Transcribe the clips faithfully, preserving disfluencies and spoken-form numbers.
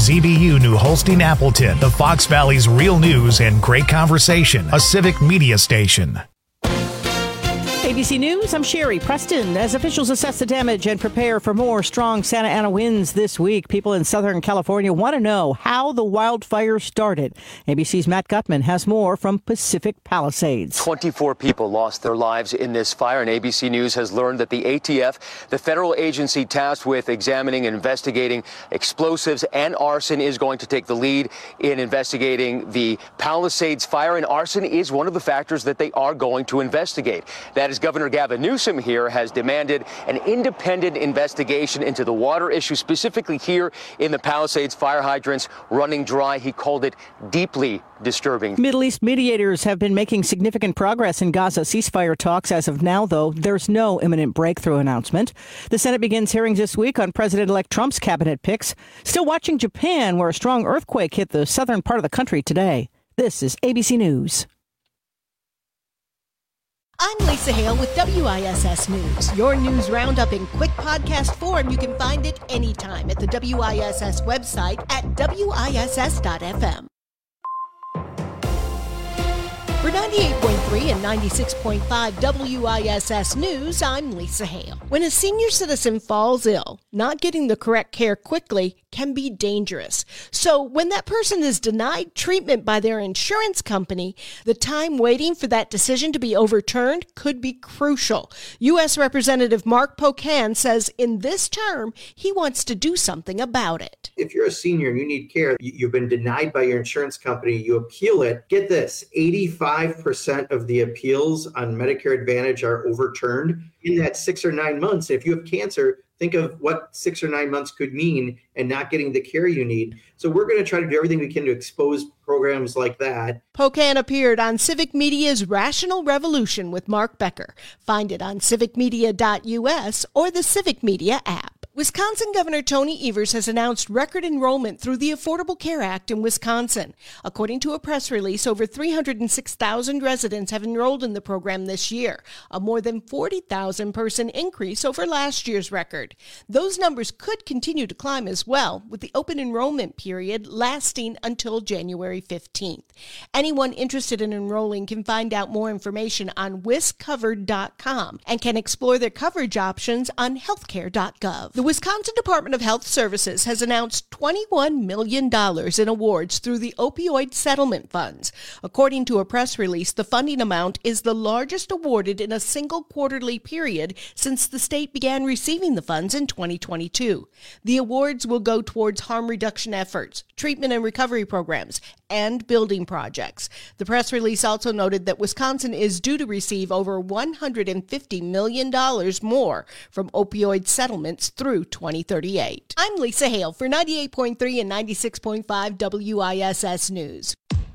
Z B U New Holstein Appleton, the Fox Valley's real news and great conversation, a civic media station. A B C News, I'm Sherry Preston. As officials assess the damage and prepare for more strong Santa Ana winds this week, people in Southern California want to know how the wildfire started. A B C's Matt Gutman has more from Pacific Palisades. twenty-four people lost their lives in this fire, and A B C News has learned that the A T F, the federal agency tasked with examining and investigating explosives and arson, is going to take the lead in investigating the Palisades fire, and arson is one of the factors that they are going to investigate. That is Governor Gavin Newsom here has demanded an independent investigation into the water issue, specifically here in the Palisades fire hydrants running dry. He called it deeply disturbing. Middle East mediators have been making significant progress in Gaza ceasefire talks. As of now, though, there's no imminent breakthrough announcement. The Senate begins hearings this week on President-elect Trump's cabinet picks. Still watching Japan, where a strong earthquake hit the southern part of the country today. This is A B C News. I'm Lisa Hale with W I S S News. Your news roundup in quick podcast form. You can find it anytime at the W I S S website at W I S S dot F M. For ninety-eight point three and ninety-six point five W I S S News, I'm Lisa Hale. When a senior citizen falls ill, not getting the correct care quickly can be dangerous. So when that person is denied treatment by their insurance company, the time waiting for that decision to be overturned could be crucial. U S Representative Mark Pocan says in this term, he wants to do something about it. If you're a senior and you need care, you've been denied by your insurance company, you appeal it. Get this, eighty-five percent of the appeals on Medicare Advantage are overturned in that six or nine months. If you have cancer, think of what six or nine months could mean and not getting the care you need. So we're going to try to do everything we can to expose programs like that. Pocan appeared on Civic Media's Rational Revolution with Mark Becker. Find it on civic media dot U S or the Civic Media app. Wisconsin Governor Tony Evers has announced record enrollment through the Affordable Care Act in Wisconsin. According to a press release, over three hundred six thousand residents have enrolled in the program this year, a more than forty thousand person increase over last year's record. Those numbers could continue to climb as well, with the open enrollment period lasting until January fifteenth. Anyone interested in enrolling can find out more information on wis covered dot com and can explore their coverage options on healthcare dot gov. The Wisconsin Department of Health Services has announced twenty-one million dollars in awards through the opioid settlement funds. According to a press release, the funding amount is the largest awarded in a single quarterly period since the state began receiving the funds in twenty twenty-two. The awards will go towards harm reduction efforts, treatment and recovery programs, and building projects. The press release also noted that Wisconsin is due to receive over one hundred fifty million dollars more from opioid settlements through twenty thirty-eight. I'm Lisa Hale for ninety-eight point three and ninety-six point five W I S S News.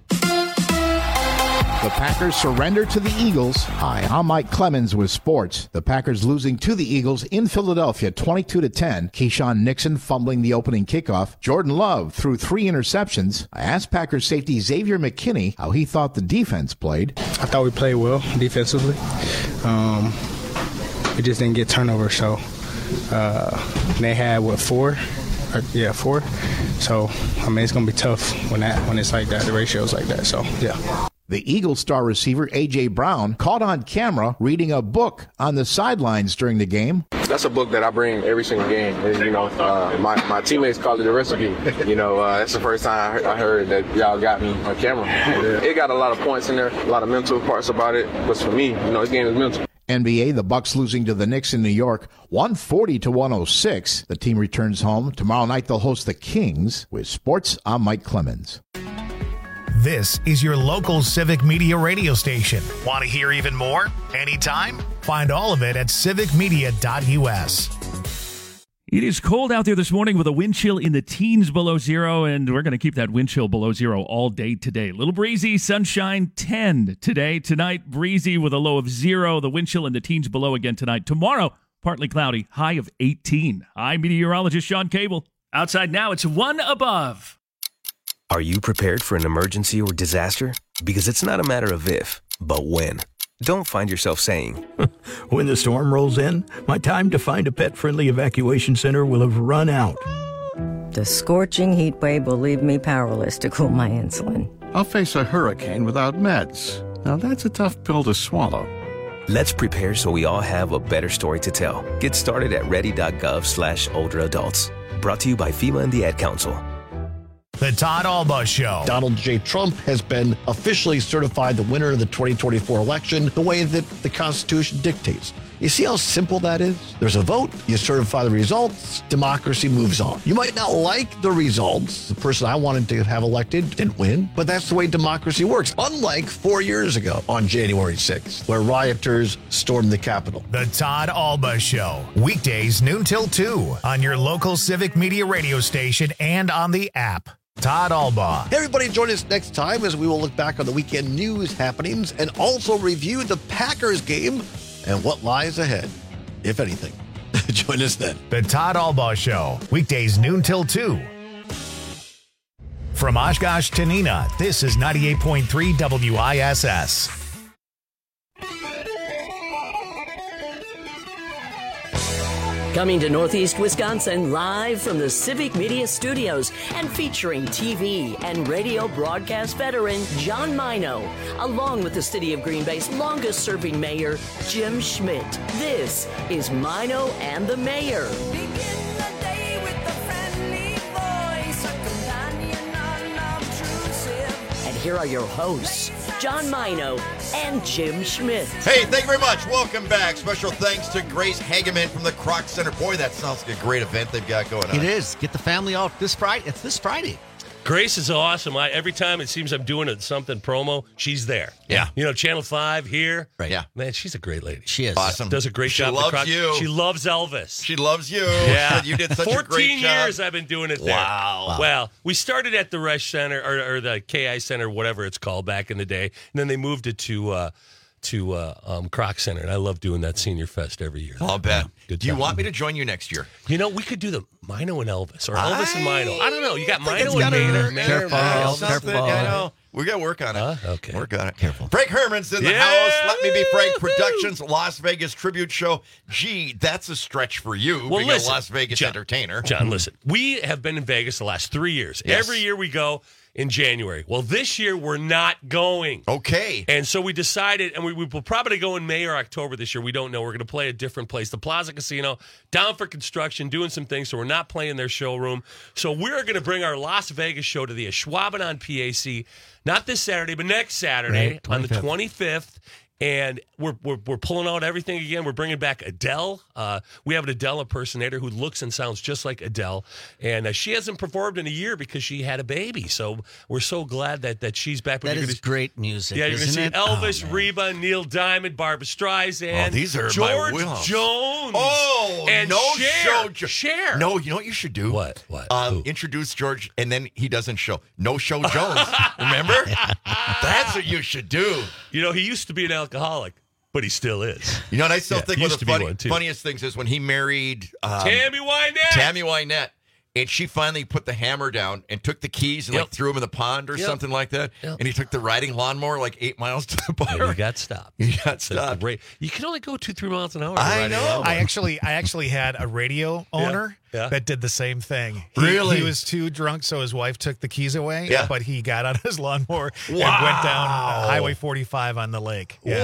The Packers surrender to the Eagles. Hi, I'm Mike Clemens with sports. The Packers losing to the Eagles in Philadelphia twenty-two to ten. Keyshawn Nixon fumbling the opening kickoff. Jordan Love threw three interceptions. I asked Packers safety Xavier McKinney how he thought the defense played. I thought we played well defensively. Um, we just didn't get turnovers, so uh, they had, what, four? Or, yeah, four. So, I mean, it's going to be tough when that when it's like that, the ratio's like that, so, yeah. The Eagles star receiver A J. Brown caught on camera reading a book on the sidelines during the game. That's a book that I bring every single game. And, you know, uh, my, my teammates call it a recipe. You know, uh, that's the first time I heard, I heard that y'all got me on camera. It got a lot of points in there, a lot of mental parts about it. But for me, you know, this game is mental. N B A, the Bucks losing to the Knicks in New York, one forty to one oh six. The team returns home. Tomorrow night they'll host the Kings. With sports, I'm Mike Clemens. This is your local Civic Media radio station. Want to hear even more? Anytime? Find all of it at civic media dot U S. It is cold out there this morning with a wind chill in the teens below zero, and we're going to keep that wind chill below zero all day today. A little breezy, sunshine, ten today. Tonight, breezy with a low of zero. The wind chill in the teens below again tonight. Tomorrow, partly cloudy, high of eighteen. I'm meteorologist Sean Cable. Outside now, it's one above. Are you prepared for an emergency or disaster? Because it's not a matter of if, but when. Don't find yourself saying, when the storm rolls in, my time to find a pet-friendly evacuation center will have run out. The scorching heat wave will leave me powerless to cool my insulin. I'll face a hurricane without meds. Now that's a tough pill to swallow. Let's prepare so we all have a better story to tell. Get started at ready.gov slash older adults. Brought to you by FEMA and the Ad Council. The Todd Alba Show. Donald J. Trump has been officially certified the winner of the twenty twenty-four election the way that the Constitution dictates. You see how simple that is? There's a vote, you certify the results, democracy moves on. You might not like the results. The person I wanted to have elected didn't win, but that's the way democracy works. Unlike four years ago on January sixth, where rioters stormed the Capitol. The Todd Alba Show. Weekdays noon till two on your local Civic Media radio station and on the app. Todd Alba. Hey, everybody, join us next time as we will look back on the weekend news happenings and also review the Packers game and what lies ahead, if anything. Join us then. The Todd Alba Show. Weekdays noon till two. From Oshkosh to Neenah, this is ninety-eight point three W I S S. Coming to Northeast Wisconsin live from the Civic Media Studios and featuring T V and radio broadcast veteran John Mino, along with the City of Green Bay's longest-serving mayor, Jim Schmidt. This is Mino and the Mayor. Begin the day with a friendly voice, a companion unobtrusive. And here are your hosts, John Mino and Jim Schmidt. Hey, thank you very much. Welcome back. Special thanks to Grace Hageman from the Kroc Center. Boy, that sounds like a great event they've got going on. It is. Get the family out this Friday. It's this Friday. Grace is awesome. I, every time it seems I'm doing a, something promo, she's there. Yeah. You know, Channel five here. Right. Yeah. Man, she's a great lady. She is. Awesome. Does a great she job. Loves Kroc. you. She loves Elvis. She loves you. Yeah. You did such a great job. fourteen years I've been doing it there. Wow. Well, we started at the Resch Center, or, or the K I Center, whatever it's called, back in the day. And then they moved it to uh, to uh, um, Kroc Center. And I love doing that Senior Fest every year. I'll bet. Good Do you time. want me to join you next year? You know, we could do the Mino and Elvis, or I Elvis and Mino. I don't know. You got think Mino it's and gotta- Maynard. Careful, Maynard, careful. I know. We got to work on it. Huh? Okay. Work on it. Careful. Frank Herman's in the Yeah. house. Let Me Be Frank Productions, Las Vegas Tribute Show. Gee, that's a stretch for you, Well, being listen, a Las Vegas John, entertainer. John, listen. We have been in Vegas the last three years. Yes. Every year we go in January. Well, this year we're not going. Okay. And so we decided, and we, we will probably go in May or October this year. We don't know. We're going to play a different place. The Plaza Casino, down for construction, doing some things, so we're not playing their showroom. So we're going to bring our Las Vegas show to the Ashwaubenon P A C, not this Saturday, but next Saturday Right, on the twenty-fifth. twenty-fifth. And we're, we're we're pulling out everything again. We're bringing back Adele. Uh, we have an Adele impersonator who looks and sounds just like Adele, and uh, she hasn't performed in a year because she had a baby. So we're so glad that that she's back. But That you're is gonna, great music. yeah, you're going to isn't see it? Elvis, Oh, man. Reba, Neil Diamond, Barbara Streisand. Oh, these are my George wheelhouse. Jones. Oh, and no Cher. show. Jo- Cher. No, you know what you should do? What? What? Um, Who? introduce George, and then he doesn't show. No show Jones. Remember? That's what you should do. You know, he used to be an alcoholic, but he still is. You know what I still Yeah, think he one used of to the be funny, one, too. funniest things is when he married um, Tammy Wynette. Tammy Wynette. And she finally put the hammer down and took the keys and Yep. like threw them in the pond or Yep. something like that. Yep. And he took the riding lawnmower like eight miles to the bar. And he got stopped. He got That's stopped. great. You can only go two, three miles an hour. I riding know. around. I actually, I actually had a radio owner Yeah. that did the same thing. He, Really? He was too drunk, so his wife took the keys away. Yeah. But he got on his lawnmower and Wow. went down uh, Highway forty-five on the lake. Yeah.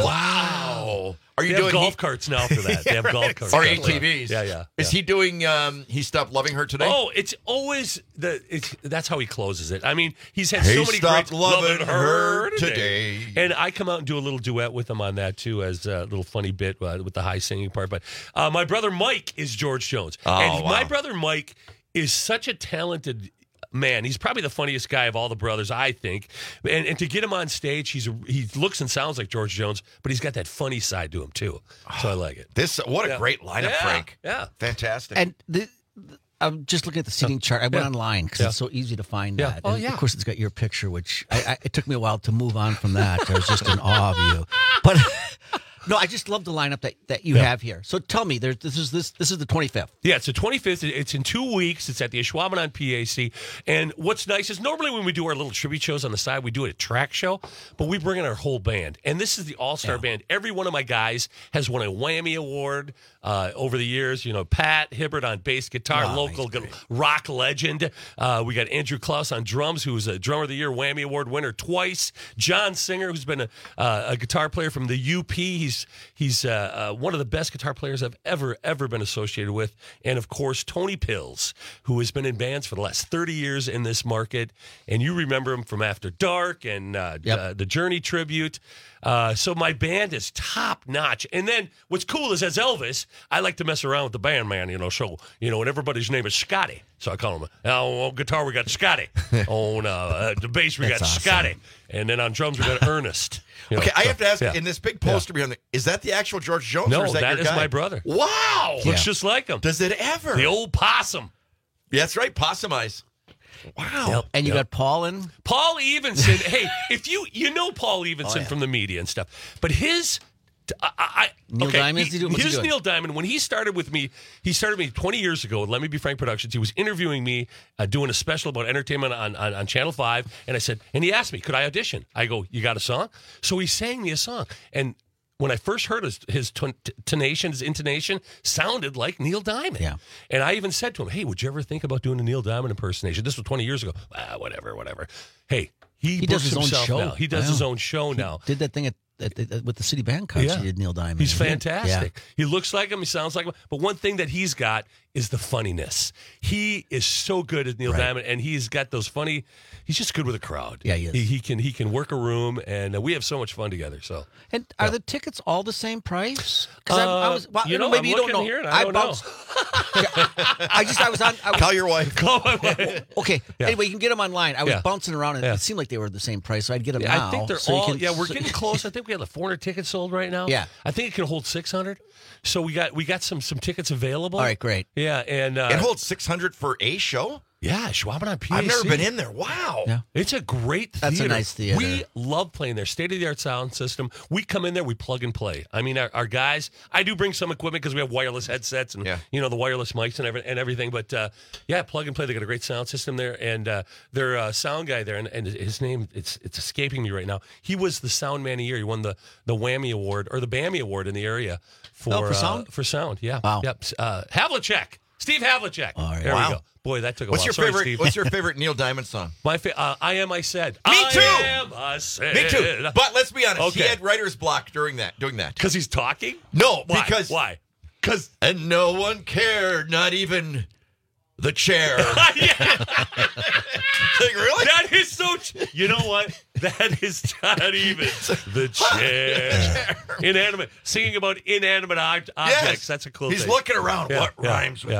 Wow. Are you They have doing golf he- carts now for that. They have Yeah, golf right, carts. or now A for T that. Vs? Yeah, yeah. Is yeah. he doing, um, he stopped loving her today? Oh, it's always the. It's, that's how he closes it. I mean, he's had He so many stopped great loving her her today. and I come out and do a little duet with him on that too, as a little funny bit uh, with the high singing part. But uh, my brother Mike is George Jones, Oh, and wow. my brother Mike is such a talented man. He's probably the funniest guy of all the brothers, I think. And, and to get him on stage, he's a, he looks and sounds like George Jones, but he's got that funny side to him too. So I like it. This, what a Yeah. great lineup, Yeah, Frank. yeah. Fantastic. And the, the- I'm just looking at the seating chart. I went Yeah. online because Yeah. it's so easy to find Yeah. that. Oh, And yeah. Of course, it's got your picture, which I, I, it took me a while to move on from that. I was just in awe of you. But No, I just love the lineup that, that you Yeah. have here. So tell me, there's this is this this is the twenty-fifth. Yeah, it's the twenty-fifth. It's in two weeks. It's at the Ashwaubenon P A C. And what's nice is normally when we do our little tribute shows on the side, we do it at track show, but we bring in our whole band. And this is the all-star Yeah. band. Every one of my guys has won a Whammy Award uh, over the years. You know, Pat Hibbert on bass guitar, Oh, local g- rock legend. Uh, we got Andrew Klaus on drums, who's a Drummer of the Year Whammy Award winner twice. John Singer, who's been a, uh, a guitar player from the U P. He's he's uh, uh, one of the best guitar players I've ever, ever been associated with. And, of course, Tony Pills, who has been in bands for the last thirty years in this market. And you remember him from After Dark and uh, Yep. uh, the Journey tribute. Uh, so my band is top notch. And then what's cool is, as Elvis, I like to mess around with the band, man, you know. So, you know, and everybody's name is Scotty. So I call him, oh, on guitar, we got Scotty. on uh, uh, the bass, we That's got awesome. Scotty. And then on drums, we got Ernest. You know, Okay, I so, have to ask, yeah. in this big poster behind the, is that the actual George Jones? No, or is that, that your is guy? my brother. Wow. Looks just like him. Does it ever? The old possum. Yeah, that's right, Possum Eyes. Wow. Yep. And you Yep. got Paul in. Paul Evenson. Hey, if you you know Paul Evenson Oh, yeah. from the media and stuff, but his I, I, Neil okay, Diamond? he- He do- what's he his doing? Neil Diamond, when he started with me, he started me twenty years ago at Let Me Be Frank Productions. He was interviewing me, uh, doing a special about entertainment on, on, on Channel five, and I said, and he asked me, could I audition? I go, you got a song? So he sang me a song, and when I first heard his, his ton- tonation, his intonation sounded like Neil Diamond. Yeah. And I even said to him, hey, would you ever think about doing a Neil Diamond impersonation? This was twenty years ago. Ah, whatever, whatever. Hey, he, He does books his own himself show. now. He does Wow. his own show now. Did that thing at, at, at with the City Band Cups. Yeah. He did Neil Diamond. He's He did. fantastic. He looks like him. He sounds like him. But one thing that he's got is the funniness. He is so good at Neil Right. Diamond, and he's got those funny. He's just good with a crowd. Yeah, he is. He, he can he can work a room, and uh, we have so much fun together. So And are the tickets all the same price? Because Uh, I, I was, well, you know, maybe I'm you don't looking know. here and I don't know. bounced- I just, I was on. I was, Call your wife. Call my wife. okay. Yeah. Anyway, you can get them online. I was Yeah. bouncing around, and Yeah. it seemed like they were the same price, so I'd get them Yeah, now. I think they're so you all. can- yeah, we're so- getting close. I think we have like four hundred tickets sold right now. Yeah. I think it can hold six hundred. So we got we got some some tickets available. All right, great. Yeah, and uh, It holds six hundred for a show? yeah, Schwaben P A C. I've never been in there. Wow. Yeah. It's a great theater. That's a nice theater. We love playing there. State-of-the-art sound system. We come in there, we plug and play. I mean, our, our guys, I do bring some equipment because we have wireless headsets and, Yeah. you know, the wireless mics and, every, and everything. But, uh, yeah, plug and play. They got a great sound system there. And uh, their uh, sound guy there, and, and his name, it's it's escaping me right now. He was the Sound Man of the Year. He won the, the Whammy Award, or the Bammy Award in the area for, Oh, for uh, sound? for sound, yeah. Wow. Yep. Uh, Havlicek. Steve Havlicek. All right. There Wow. we go. Boy, that took a What's while. your Sorry, favorite Steve. what's your favorite Neil Diamond song? My fa- uh, I Am I Said. Me I too. am I said. Me too. But let's be honest, he Okay. had writer's block during that doing that. Because he's talking? No, Why? because Why? Because and no one cared, not even the chair. Yeah. Like, really? That is so. Ch- you know what? That is not even the chair. Inanimate. Singing about inanimate ob- objects. Yes. That's a cool He's thing. looking around. Yeah, What yeah, rhymes with yeah.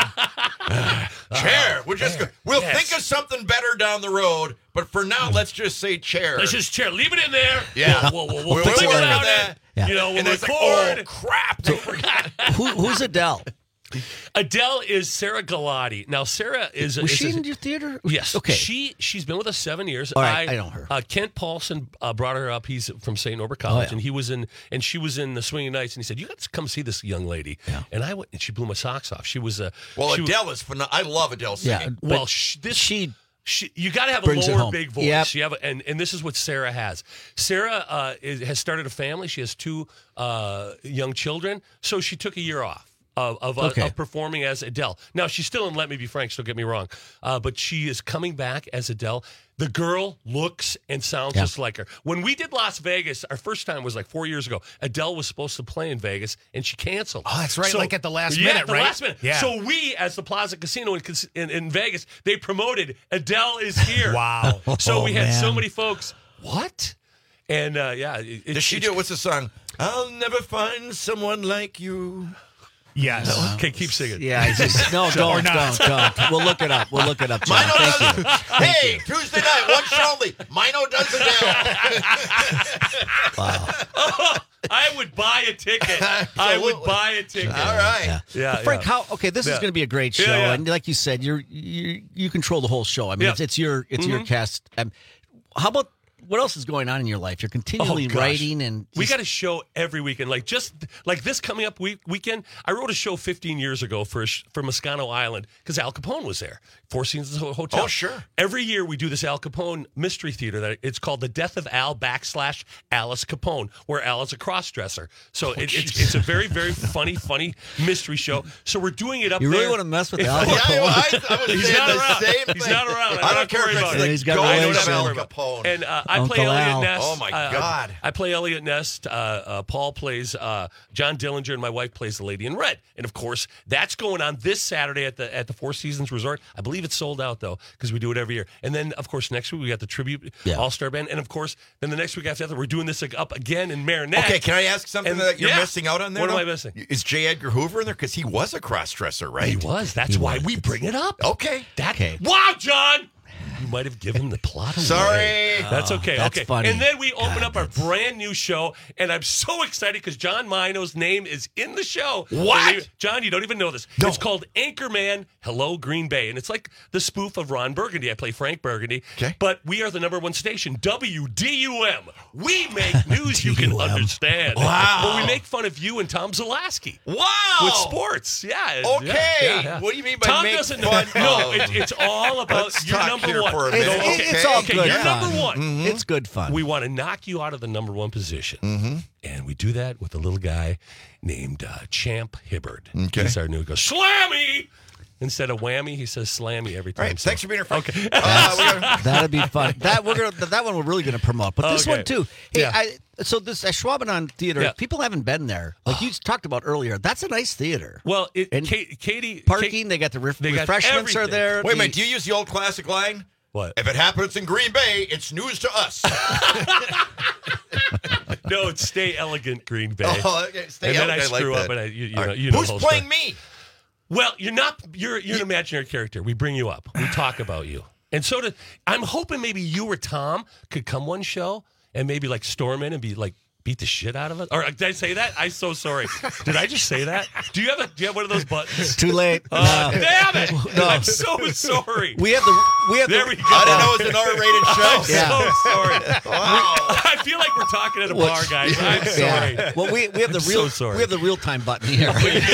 care? Chair. We're just. Go- we'll Yes. think of something better down the road, but for now, let's just say chair. Let's just chair. Leave it in there. Yeah. We'll, we'll, we'll, We'll we'll think work on about that. it. Yeah. You know, we'll and it's like, record. oh crap! They forgot. Who, who's Adele? Adele is Sarah Galati. Now, Sarah is. Was is she a- in your theater? Yes. Okay. She she's been with us seven years. All right, I know her. Uh, Kent Paulson uh, brought her up. He's from Saint Norbert College, Oh, yeah. and he was in and she was in the Swinging Knights, and he said, "You got to come see this young lady." Yeah. And I went, and she blew my socks off. She was a Well, she, Adele is phenomenal. I love Adele Yeah. singing. Well, but sh- this she she, you got to have a brings it lower home. big voice. Yep. You have a, and and this is what Sarah has. Sarah uh, is, has started a family. She has two uh, young children, so she took a year off. Of, of, uh, Okay. of performing as Adele. Now, she's still in Let Me Be Frank, so don't get me wrong. Uh, but she is coming back as Adele. The girl looks and sounds Yeah. just like her. When we did Las Vegas, our first time was like four years ago. Adele was supposed to play in Vegas, and she canceled. Oh, that's right, like at the last yeah, minute, at the right? last minute. Yeah. So we, as the Plaza Casino in, in, in Vegas, they promoted Adele is here. Wow. So Oh, we had so man. many folks, what? And uh, yeah. It, Does she it's- do it? What's the song? I'll never find someone like you. Yes. Okay, keep singing. Yeah, I just no, don't, don't, don't. We'll look it up. We'll look it up. John. Mino Thank you. does it. Hey, Tuesday night, one show only. Mino does it now. Wow. I would buy a ticket. I would buy a ticket. All right. Yeah. Yeah, But Frank, yeah. how? Okay, this is Yeah. going to be a great show, Yeah, yeah. and like you said, you're you you control the whole show. I mean, Yeah. it's, it's your it's your Mhm. cast. Um, how about what else is going on in your life? You're continually Oh, gosh. writing, and we just- got a show every weekend. Like just like this coming up week, weekend, I wrote a show fifteen years ago for a sh- for Moscano Island because Al Capone was there. Four Seasons Hotel. Oh, sure. Every year we do this Al Capone mystery theater. That it's called The Death of Al backslash Alice Capone, where Al is a cross-dresser. So it, it's it's a very very funny funny mystery show. So we're doing it up You there. really want to mess with If- Al Yeah, Capone? I, I was He's saying not the around. same He's thing. not around. I'm I not don't care if worried it's about the it. He's got ghost relations. of Al Don't worry about Capone. And uh, I Uncle play Elliot Al. Ness. Oh, my Uh, God. I play Elliot Ness. Uh, uh, Paul plays uh, John Dillinger, and my wife plays the Lady in Red. And of course, that's going on this Saturday at the at the Four Seasons Resort. I believe it's sold out though because we do it every year. And then of course next week we got the tribute Yeah. All Star Band, and of course then the next week after that we're doing this like, up again in Marinette. Okay, can I ask something And- that you're yeah. missing out on there? What am though? I missing? Is J. Edgar Hoover in there? Because he was a cross-dresser, right? He was. That's He why was. we bring it up. Okay. That Okay. wow, John. You might have given the plot away. Sorry. That's okay. that's okay. funny. And then we open God, up our that's- brand new show, and I'm so excited because John Mino's name is in the show. What? Believe- John, you don't even know this. No. It's called Anchorman Hello Green Bay, and it's like the spoof of Ron Burgundy. I play Frank Burgundy. Okay. But we are the number one station, W D U M. We make news you can understand. Wow. But we make fun of you and Tom Zalaski. Wow. With sports, yeah. Okay. yeah, yeah, yeah. What do you mean by Tom make doesn't fun know. No, of? it, it's all about Let's you're talk number here one. for a No, minute. It's, okay. it's all okay, good you're fun. number one. Mm-hmm. It's good fun. We want to knock you out of the number one position. Mm-hmm. And we do that with a little guy named uh, Champ Hibbard. Okay. He's our new guy. Slammy! Instead of whammy, he says slammy every time. All right, So- thanks for being here, Frank. Okay. Uh, we got- That'd be fun. That we're gonna. That one we're really gonna promote. But this Okay. one too. Hey, Yeah. I, so this uh, Schwabenon Theater. Yeah. People haven't been there. Like you talked about earlier. That's a nice theater. Well, it, And Ka- Katie. Parking. Kate- they got the ref- they got refreshments are everything. there. Wait a the- minute. Do you use the old classic line? What? If it happens in Green Bay, it's news to us. No, it's Stay Elegant Green Bay. Oh, okay. Stay and then Elegant, I I like screw that. up and I, you, you All know, right. you know Who's the whole playing story. me? Well, you're not. You're you're an imaginary character. We bring you up. We talk about you, and so did. I'm hoping maybe you or Tom could come one show and maybe like storm in and be like beat the shit out of us. Or did I say that? I'm so sorry. Did I just say that? Do you have a? Do you have one of those buttons? Too late. Oh, No. damn it! No. I'm so sorry. We have the. We have There the. we go. I didn't know it was an R-rated I'm show. Yeah. so sorry. Wow. I feel like we're talking at a What- bar, guys. I'm sorry. Yeah. Well, we we have the I'm real. so sorry. We have the real time button here.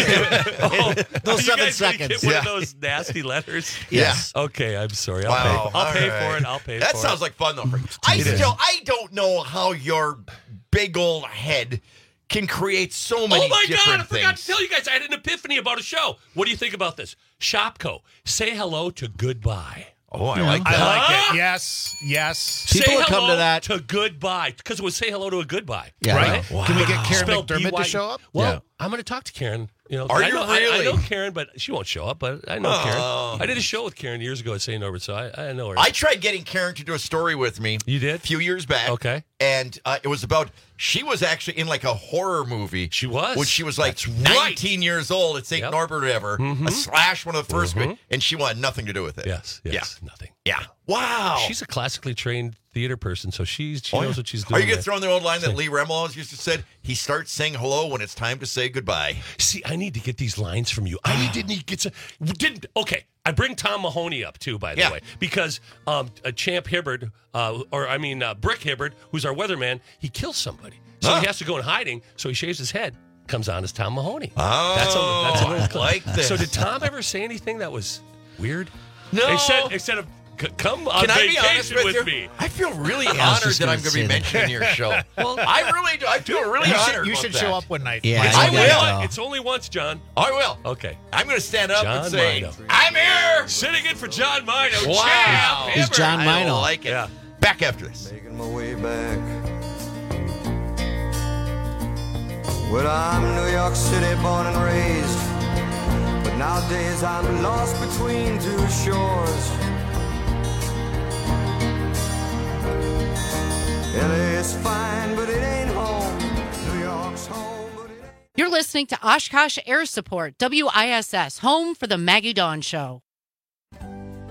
Oh, Those you seven guys gonna seconds. Get one of Yeah. those nasty letters. Yes. Okay, I'm sorry. I'll Wow. pay. I'll All pay right. for it. I'll pay That for sounds it. like fun, though. Frank. I It is. still, I don't know how your big old head can create so many Oh my different God! I forgot things. to tell you guys. I had an epiphany about a show. What do you think about this? Shopko. Say hello to goodbye. Oh, I like that. I like Huh? it. Yes, yes. People say will come hello to that. to goodbye because it would say hello to a goodbye. Yeah. Right? Wow. Can we get Karen Spelled McDermott B Y to show up? Well, Yeah. I'm going to talk to Karen. You know, Are I you know, I- I, really? know Karen, but she won't show up. But I know Oh. Karen. I did a show with Karen years ago at Saint Norbert, so I, I know her. I tried getting Karen to do a story with me. You did? A few years back. Okay. And uh, it was about, she was actually in like a horror movie. She was. When she was like That's right. nineteen years old at Saint Yep. Norbert or whatever. Mhm. A slash, one of the 1st Mhm. and she wanted nothing to do with it. Yes. Yes. Nothing. Yeah. Wow. She's a classically trained theater person, so she's she Oh, knows yeah. what she's Are doing. you going to there. throw in the old line that Say- Lee Remmel always used to said? He starts saying hello when it's time to say goodbye. See, I need to get these lines from you. I need to need get some. Didn't okay. I bring Tom Mahoney up too, by the Yeah. way, because um, a Champ Hibbard, uh, or I mean uh, Brick Hibbard, who's our weatherman, he kills somebody, so Huh. he has to go in hiding. So he shaves his head. Comes on as Tom Mahoney. Oh, that's a, that's a little I clip. like this. So did Tom ever say anything that was weird? No. Instead, instead of c- come on Can I be honest vacation with, with, you? me. I feel really I was honored just that gonna I'm going to say be that. mentioned in your show. Well, I really do. I feel really You honored. should, you about should that. show up one night. Yeah, I you will. gotta go. It's only once, John. I will. Okay. I'm going to stand up John and say, Mino. I'm here. Sitting in for John Mino. Wow. Champ He's Hibbard. John I Mino. like it. Yeah. Back after this. Making my way back. Well, I'm New York City born and raised, but nowadays I'm lost between two shores. L A's fine, but it ain't home. New York's home, but it ain't. You're listening to Oshkosh Air Support, W I S S, home for the Maggie Dawn Show.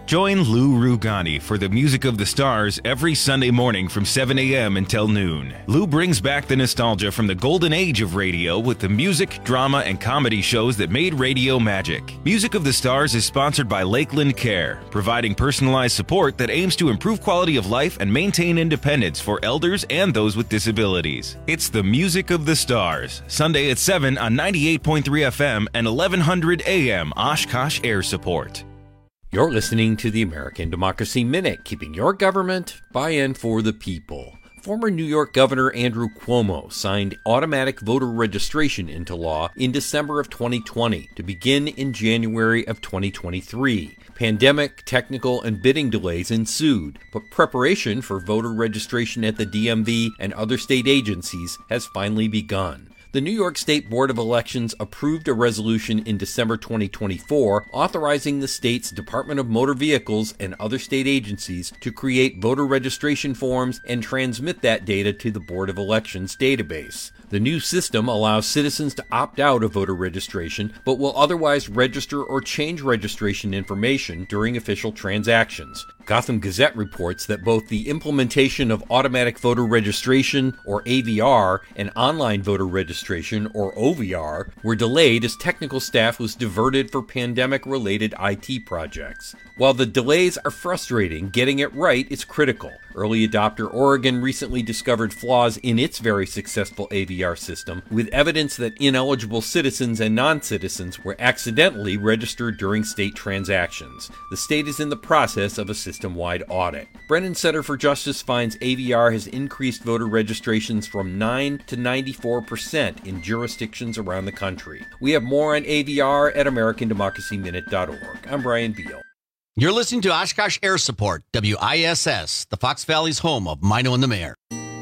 Join Lou Rugani for the Music of the Stars every Sunday morning from seven a.m. until noon. Lou brings back the nostalgia from the golden age of radio with the music, drama, and comedy shows that made radio magic. Music of the Stars is sponsored by Lakeland Care, providing personalized support that aims to improve quality of life and maintain independence for elders and those with disabilities. It's the Music of the Stars, Sunday at seven on ninety-eight point three F M and eleven hundred A M Oshkosh Air Support. You're listening to the American Democracy Minute, keeping your government by and for the people. Former New York Governor Andrew Cuomo signed automatic voter registration into law in December of twenty twenty to begin in January of twenty twenty-three. Pandemic, technical, and bidding delays ensued, but preparation for voter registration at the D M V and other state agencies has finally begun. The New York State Board of Elections approved a resolution in December twenty twenty-four authorizing the state's Department of Motor Vehicles and other state agencies to create voter registration forms and transmit that data to the Board of Elections database. The new system allows citizens to opt out of voter registration, but will otherwise register or change registration information during official transactions. Gotham Gazette reports that both the implementation of automatic voter registration, or A V R, and online voter registration, or O V R, were delayed as technical staff was diverted for pandemic-related I T projects. While the delays are frustrating, getting it right is critical. Early adopter Oregon recently discovered flaws in its very successful A V R system, with evidence that ineligible citizens and non-citizens were accidentally registered during state transactions. The state is in the process of a system-wide audit. Brennan Center for Justice finds A V R has increased voter registrations from nine to ninety-four percent in jurisdictions around the country. We have more on A V R at American Democracy Minute dot org. I'm Brian Beal. You're listening to Oshkosh Air Support, W I S S, the Fox Valley's home of Mino and the Mayor.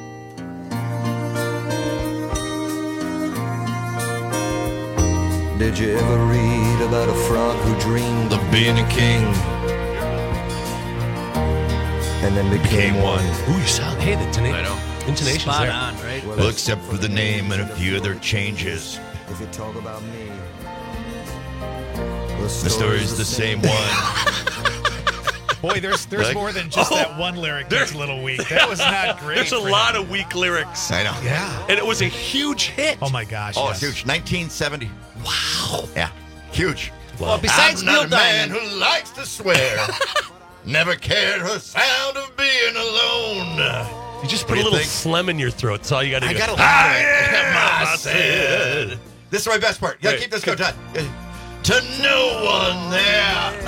Did you ever read about a frog who dreamed of being a king? And then became, became one. Ooh, you sound, hey, the tona- I know. intonation's Spot there. on, right? Well, well, except for the name and a few other changes. If you talk about me, the story's the same one. Boy, there's there's Like- more than just Oh, that one lyric that's a little weak. That was not great. There's a for lot him. of weak lyrics. I know. Yeah. And it was a huge hit. Oh my gosh. Oh, yes. it's huge. nineteen seventy. Wow. Yeah. Huge. Well, besides I'm Neil not a man Diamond. who likes to swear. Never cared for the sound of being alone. You just What put do a you little think? phlegm in your throat. That's all you got to I do. gotta I am am I said. This is my best part. You gotta Wait, keep this going, Todd. To no one there.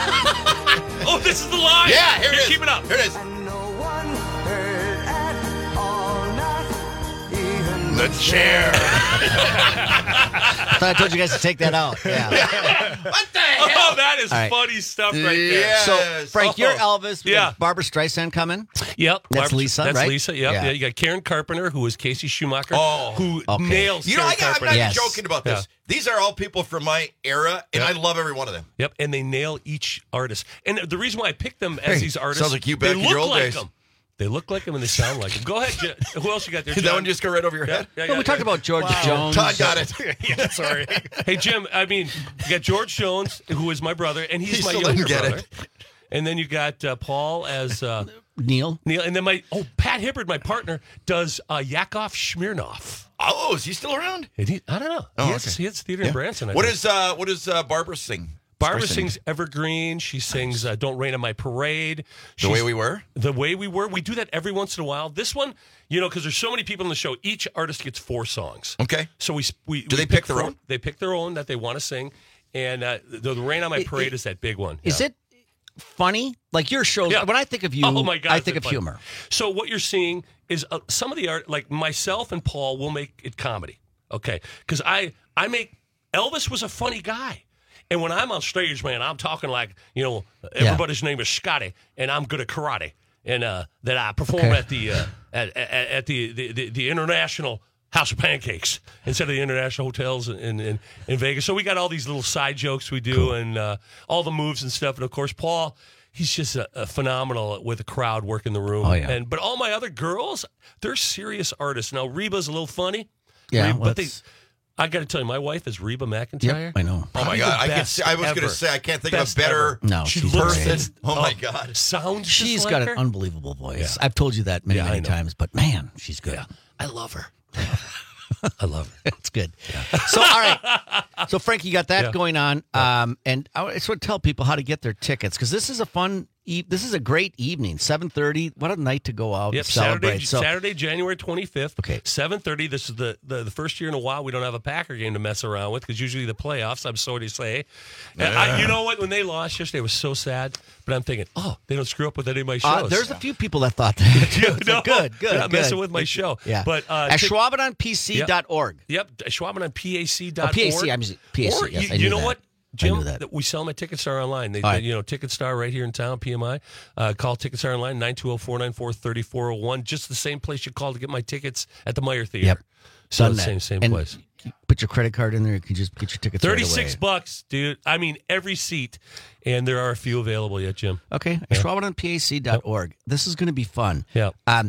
Oh, this is the line. Yeah, here it is. Keep it up. Here it is. no one heard at all, not even The chair. I thought I told you guys to take that out. Yeah. What the hell? Oh, that is All right. funny stuff right there. Yes. So, Frank, you're Oh, Elvis. We yeah. got Barbara Streisand coming. Yep. That's Barbara- Lisa, That's right? Lisa, yep. Yeah. Yeah. You got Karen Carpenter, who was Casey Schumacher, Oh, who okay. nails You know, Karen I got, I'm Carpenter. not Yes. joking about this. These are all people from my era, and Yep. I love every one of them. Yep, and they nail each artist. And the reason why I picked them as Hey, these artists, sounds like you they back in look your old like days. them. They look like them and they sound like them. Go ahead, Je- who else you got there? Did John? that one just go right over your Yeah, head? yeah, Well, yeah, we talked yeah. about George Wow. Jones. Todd got it. Yeah, sorry. Hey, Jim, I mean, you got George Jones, who is my brother, and he's He my still younger didn't get brother. it. And then you got uh, Paul as uh, Neil. Neil, and then my oh Pat Hibbard, my partner, does uh, Yakov Smirnoff. Oh, is he still around? And he, I don't know. Oh, he, has, okay. he has theater Yeah. in Branson. I What think. is uh, what does uh, Barbara sing? Barbara Streisand. sings Evergreen. She sings uh, Don't Rain on My Parade. The Way She's- We Were? The Way We Were. We do that every once in a while. This one, you know, because there's so many people on the show, each artist gets four songs. Okay. So we we Do we they pick their four- own? They pick their own that they want to sing. And uh, the, the Rain on My It- Parade it- is that big one. Is Yeah. it funny? Like your shows. Yeah. When I think of you, Oh my God, I is think it of funny. humor. So what you're seeing is uh, some of the art, like myself and Paul, will make it comedy. Okay, because I I make Elvis was a funny guy, and when I'm on stage, man, I'm talking like you know everybody's name is Scotty, and I'm good at karate, and uh, that I perform Okay. at the uh, at, at, at the, the, the the international House of Pancakes instead of the international hotels in, in, in Vegas. So we got all these little side jokes we do, and uh, all the moves and stuff, and of course Paul. He's just a, a phenomenal with a crowd working the room. Oh, yeah. And but all my other girls, they're serious artists. Now Reba's a little funny. Yeah, Reba, but they, let's- I got to tell you, my wife is Reba McEntire. Yep, I know. Oh my God! I can see, I was going to say I can't think best of a better ever. No, she she's looks great. as- Oh my God! Sounds. She's just got like an her. unbelievable voice. Yeah. I've told you that many, Yeah, I many know. times, but man, she's good. Yeah. I love her. I love her. It's good. So, all right. So, Frank, you got that Yeah. going on. Um, and I just want to tell people how to get their tickets because this is a fun, e- this is a great evening. seven thirty. What a night to go out Yep, and celebrate. Saturday, so, Saturday, January twenty-fifth. Okay. seven thirty. This is the, the, the first year in a while we don't have a Packer game to mess around with because usually the playoffs, I'm sorry to say. And I, you know what? When they lost yesterday, it was so sad. But I'm thinking, oh, they don't screw up with any of my shows. uh, there's a few people that thought that. Yeah, It's no, like, good, good. they're not good. messing with my show. Yeah. But, uh, At tick- schwaben P C dot org. Yep, schwaben on P A C dot org. Oh, P A C, I'm using P A C, Or yes, you, I knew you know that. what, I Jim? knew that. We sell them at Ticketstar Online. They, All right. you know, Ticketstar right here in town, P M I. Uh, call Ticketstar Online, nine two zero, four nine four, three four zero one. Just the same place you call to get my tickets at the Meyer Theater. Yep. So Done the that. same same And place. Put your credit card in there. You can just get your tickets right away. thirty-six bucks, dude. I mean, every seat. And there are a few available yet, Jim. Okay. Yeah. schwaben on P A C dot org. This is going to be fun. Yeah. Um,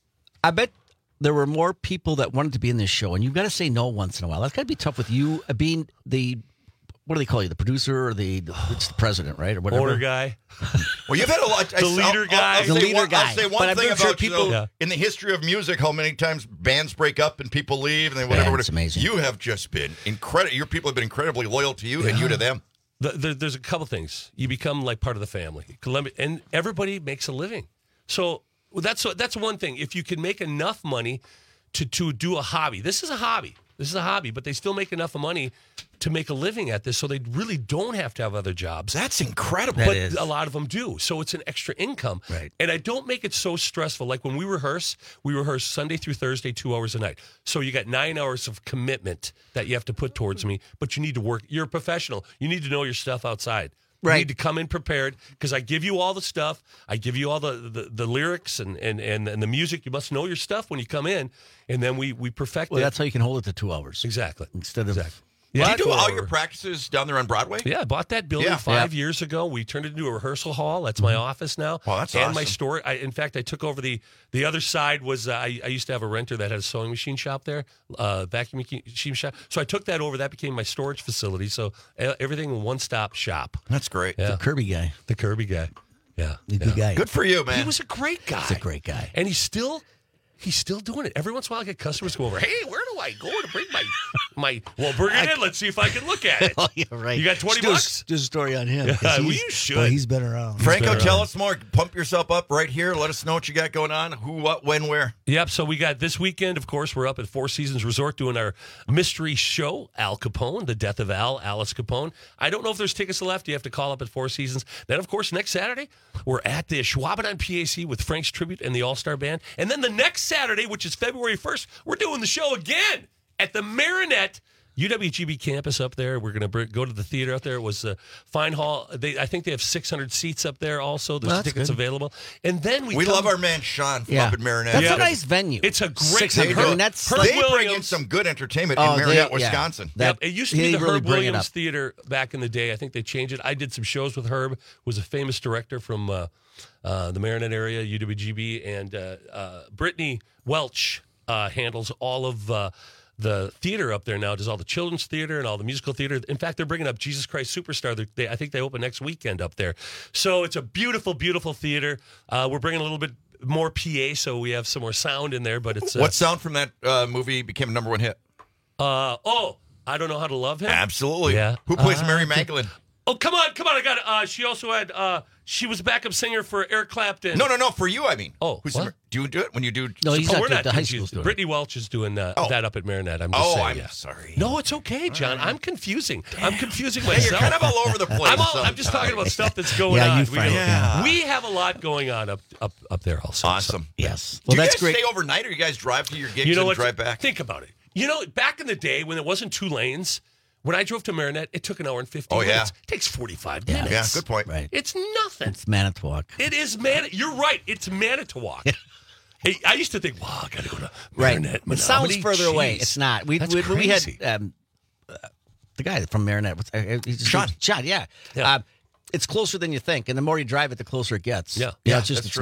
I bet there were more people that wanted to be in this show, and you've got to say no once in a while. That's got to be tough with you uh, being the, what do they call you, the producer or the, the it's the president, right? Or whatever. Owner guy. Well, you've had a lot. The I'll- leader I'll- guy. I'll The say leader one, guy. I'll say But one I'm thing sure about you, people- though, Yeah. in the history of music, how many times bands break up and people leave and then whatever. Yeah, whatever. it's amazing. You have just been incredible. Your people have been incredibly loyal to you and you to them. The, the, there's a couple things. You become like part of the family. Columbia, and everybody makes a living. So well, that's that's one thing. If you can make enough money to, to do a hobby, this is a hobby. This is a hobby, but they still make enough money to make a living at this, so they really don't have to have other jobs. That's incredible. That But is. a lot of them do. So it's an extra income. Right. And I don't make it so stressful. Like when we rehearse, we rehearse Sunday through Thursday, two hours a night. So you got nine hours of commitment that you have to put towards me, but you need to work. You're a professional. You need to know your stuff outside. You Right. need to come in prepared because I give you all the stuff. I give you all the, the, the lyrics and, and, and, and the music. You must know your stuff when you come in, and then we, we perfect Well, it. that's how you can hold it to two hours. Exactly. Instead of. Exactly. Do you But do all for- your practices down there on Broadway? Yeah, I bought that building Yeah. five Yeah. years ago. We turned it into a rehearsal hall. That's my office now. Wow, that's and my awesome. store. I, in fact, I took over the the other side. Was uh, I, I used to have a renter that had a sewing machine shop there, uh, vacuum machine shop. So I took that over. That became my storage facility. So uh, everything in one stop shop. That's great. Yeah, The Kirby guy. the Kirby guy. Yeah, The yeah. good guy. Good for you, man. He was a great guy. He's a great guy. and he's still. He's still doing it. Every once in a while, I get customers go over. Hey, where do I go to bring my my? Well, bring it in. Let's see if I can look at it. Oh, yeah, right. You got twenty Just do a- bucks? Do a story on him. Yeah, 'cause well, he's- you should. boy, he's been around. Franco, better tell on. us more. Pump yourself up right here. Let us know what you got going on. Who, what, when, where. Yep. So we got this weekend, of course, we're up at Four Seasons Resort doing our mystery show, Al Capone, the death of Al, Alice Capone. I don't know if there's tickets left. You have to call up at Four Seasons. Then, of course, next Saturday, we're at the Schwaben on P A C with Frank's Tribute and the All-Star Band. And then the next Saturday, which is February first, we're doing the show again at the Marinette U W G B campus up there. We're going to go to the theater up there. It was a fine hall. They, I think they have six hundred seats up there also. There's Well, that's tickets good. available. And then we We come- love our man Sean from Yeah. up at Marinette. That's Yeah. a nice venue. It's a great Six They, hundred. do. And that's Herb they bring in Williams. some good entertainment Oh, in they- Marinette, yeah. Wisconsin. That- Yep, it used to be he the really Herb bring it Williams up. Theater back in the day. I think they changed it. I did some shows with Herb, who was a famous director from uh, uh, the Marinette area, U W G B, and uh, uh, Brittany Welch uh, handles all of uh, the theater up there now. Does all the children's theater and all the musical theater. In fact, they're bringing up Jesus Christ Superstar. They, they, I think they open next weekend up there. So it's a beautiful, beautiful theater. Uh, we're bringing a little bit more P A, so we have some more sound in there. But it's uh, What sound from that uh, movie became a number one hit? Uh, oh, I Don't Know How to Love Him. Absolutely. Yeah. Who plays Uh, Mary Magdalene? Oh, come on, come on. I got it. Uh, she also had, uh, she was a backup singer for Eric Clapton. No, no, no. For you, I mean. Oh, Who's what? the- do you do it when you do? No, he's oh, not we're doing not the high confused. school story. Brittany Welch is doing uh, Oh. that up at Marinette. I'm just Oh, saying. I'm yeah. sorry. No, it's okay, John. I'm confusing. I'm confusing Hey, you're myself. kind of all over the place. I'm, all, I'm just talking about stuff that's going Yeah, on. you we, find it, yeah. we have a lot going on up up, up there also. Awesome. Yes. Do Well, you that's guys great. stay overnight or you guys drive to your gigs You know and what? drive back? Think about it. You know, back in the day when it wasn't two lanes, when I drove to Marinette, it took an hour and fifteen Oh, yeah. minutes. It takes forty-five Yeah. minutes. Yeah, good point. Right. It's nothing. It's Manitowoc. It is man. You're right. It's Manitowoc. Hey, I used to think, wow, I got to go to Right. Marinette. It sounds Menominee. further away. Jeez. It's not. We That's we, we had crazy. um, uh, the guy from Marinette. what's- uh, he's just- Sean. Sean, yeah. Yeah. Uh, it's closer than you think, and the more you drive it, the closer it gets. Yeah. yeah. Yeah, It's just that's it's true. not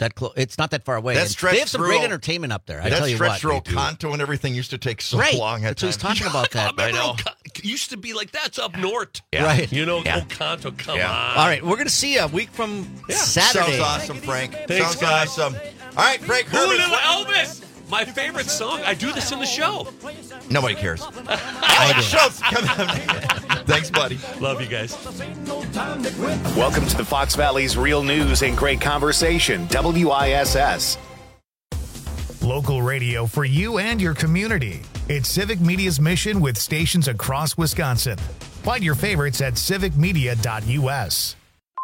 that close. It's not that far away. That And stretch they have some through- great entertainment up there. I that tell you stretch what. through they do. Oconto and everything used to take so Right. long. At That's what he's times. talking about. That Remember, I know. Oconto used to be like that's up north. Yeah. Right. You know, Yeah. Oconto, come Yeah. on. All right, we're going to see you a week from Saturday. Sounds awesome, Frank. Thanks, Sounds guys. awesome. All right, Frank Ooh, Herman. little Elvis. My favorite song. I do this in the show. Nobody cares. Alex Schultz coming up. Thanks, buddy. Love you guys. Welcome to the Fox Valley's Real News and Great Conversation, W I S S. Local radio for you and your community. It's Civic Media's mission with stations across Wisconsin. Find your favorites at civic media dot U S.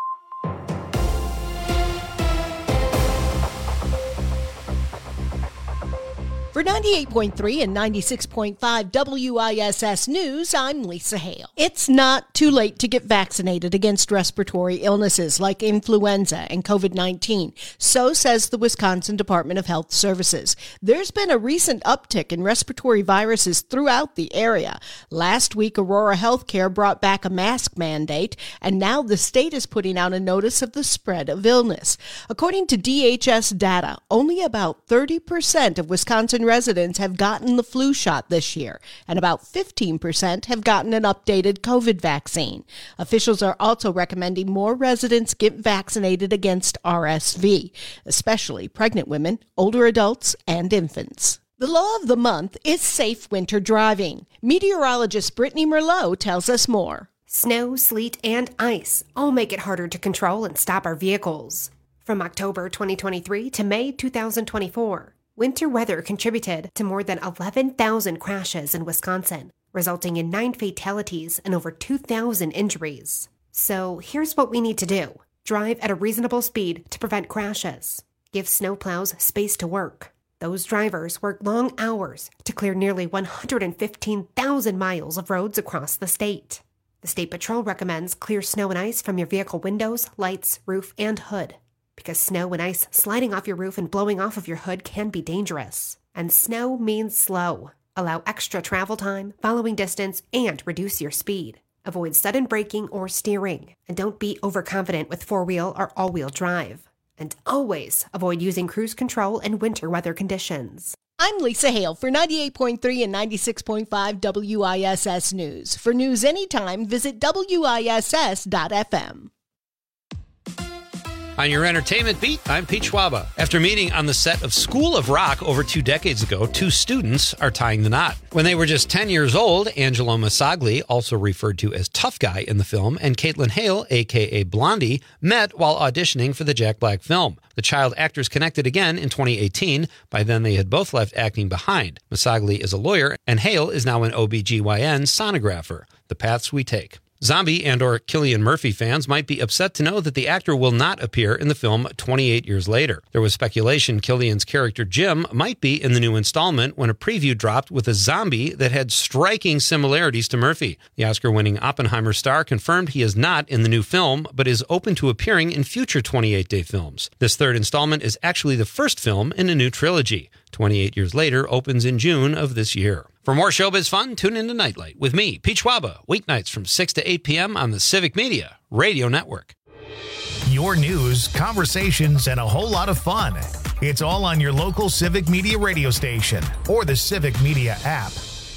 For ninety-eight point three and ninety-six point five W I S S News, I'm Lisa Hale. It's not too late to get vaccinated against respiratory illnesses like influenza and COVID nineteen. So says the Wisconsin Department of Health Services. There's been a recent uptick in respiratory viruses throughout the area. Last week, Aurora Healthcare brought back a mask mandate, and now the state is putting out a notice of the spread of illness. According to D H S data, only about thirty percent of Wisconsin residents have gotten the flu shot this year, and about fifteen percent have gotten an updated COVID vaccine. Officials are also recommending more residents get vaccinated against R S V, especially pregnant women, older adults, and infants. The law of the month is safe winter driving. Meteorologist Brittany Merlot tells us more. Snow, sleet, and ice all make it harder to control and stop our vehicles. From October twenty twenty-three to May two thousand twenty-four, winter weather contributed to more than eleven thousand crashes in Wisconsin, resulting in nine fatalities and over two thousand injuries. So here's what we need to do. Drive at a reasonable speed to prevent crashes. Give snowplows space to work. Those drivers work long hours to clear nearly one hundred fifteen thousand miles of roads across the state. The State Patrol recommends clear snow and ice from your vehicle windows, lights, roof, and hood, because snow and ice sliding off your roof and blowing off of your hood can be dangerous. And snow means slow. Allow extra travel time, following distance, and reduce your speed. Avoid sudden braking or steering, and don't be overconfident with four-wheel or all-wheel drive. And always avoid using cruise control in winter weather conditions. I'm Lisa Hale for ninety-eight point three and ninety-six point five W I S S News. For news anytime, visit W I S S dot F M. On your entertainment beat, I'm Pete Schwaba. After meeting on the set of School of Rock over two decades ago, two students are tying the knot. When they were just ten years old, Angelo Masagli, also referred to as Tough Guy in the film, and Caitlin Hale, a k a. Blondie, met while auditioning for the Jack Black film. The child actors connected again in twenty eighteen. By then, they had both left acting behind. Masagli is a lawyer, and Hale is now an O B G Y N sonographer. The paths we take. Zombie and or Cillian Murphy fans might be upset to know that the actor will not appear in the film twenty-eight years later. There was speculation Cillian's character Jim might be in the new installment when a preview dropped with a zombie that had striking similarities to Murphy. The Oscar-winning Oppenheimer star confirmed he is not in the new film, but is open to appearing in future twenty-eight day films. This third installment is actually the first film in a new trilogy. twenty-eight years later opens in June of this year. For more showbiz fun, tune in to Nightlight with me, Pete Schwaba, weeknights from six to eight p.m. on the Civic Media Radio Network. Your news, conversations, and a whole lot of fun. It's all on your local Civic Media radio station or the Civic Media app.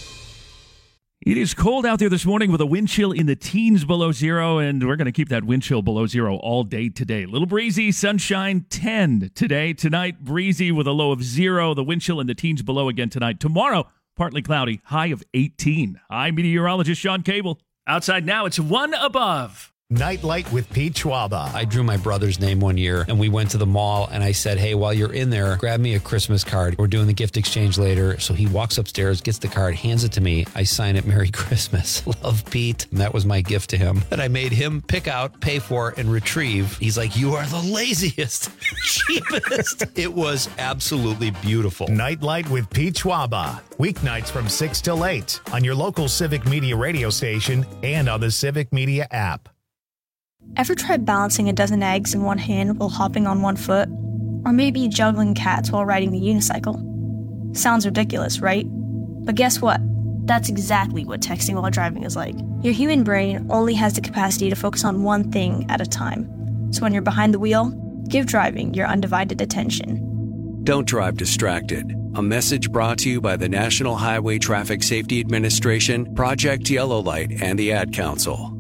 It is cold out there this morning with a wind chill in the teens below zero, and we're going to keep that wind chill below zero all day today. Little breezy, sunshine, ten today. Tonight, breezy with a low of zero. The wind chill in the teens below again tonight. Tomorrow, partly cloudy, high of eighteen. I'm meteorologist Sean Cable. Outside now, it's one above. Nightlight with Pete Schwaba. I drew my brother's name one year, and we went to the mall, and I said, hey, while you're in there, grab me a Christmas card. We're doing the gift exchange later. So he walks upstairs, gets the card, hands it to me. I sign it, Merry Christmas. Love, Pete. And that was my gift to him that I made him pick out, pay for, and retrieve. He's like, you are the laziest, cheapest. It was absolutely beautiful. Nightlight with Pete Schwaba. Weeknights from six till eight on your local Civic Media radio station and on the Civic Media app. Ever tried balancing a dozen eggs in one hand while hopping on one foot? Or maybe juggling cats while riding the unicycle? Sounds ridiculous, right? But guess what? That's exactly what texting while driving is like. Your human brain only has the capacity to focus on one thing at a time. So when you're behind the wheel, Give driving your undivided attention. Don't drive distracted. A message brought to you by the National Highway Traffic Safety Administration, Project Yellow Light, and the Ad Council.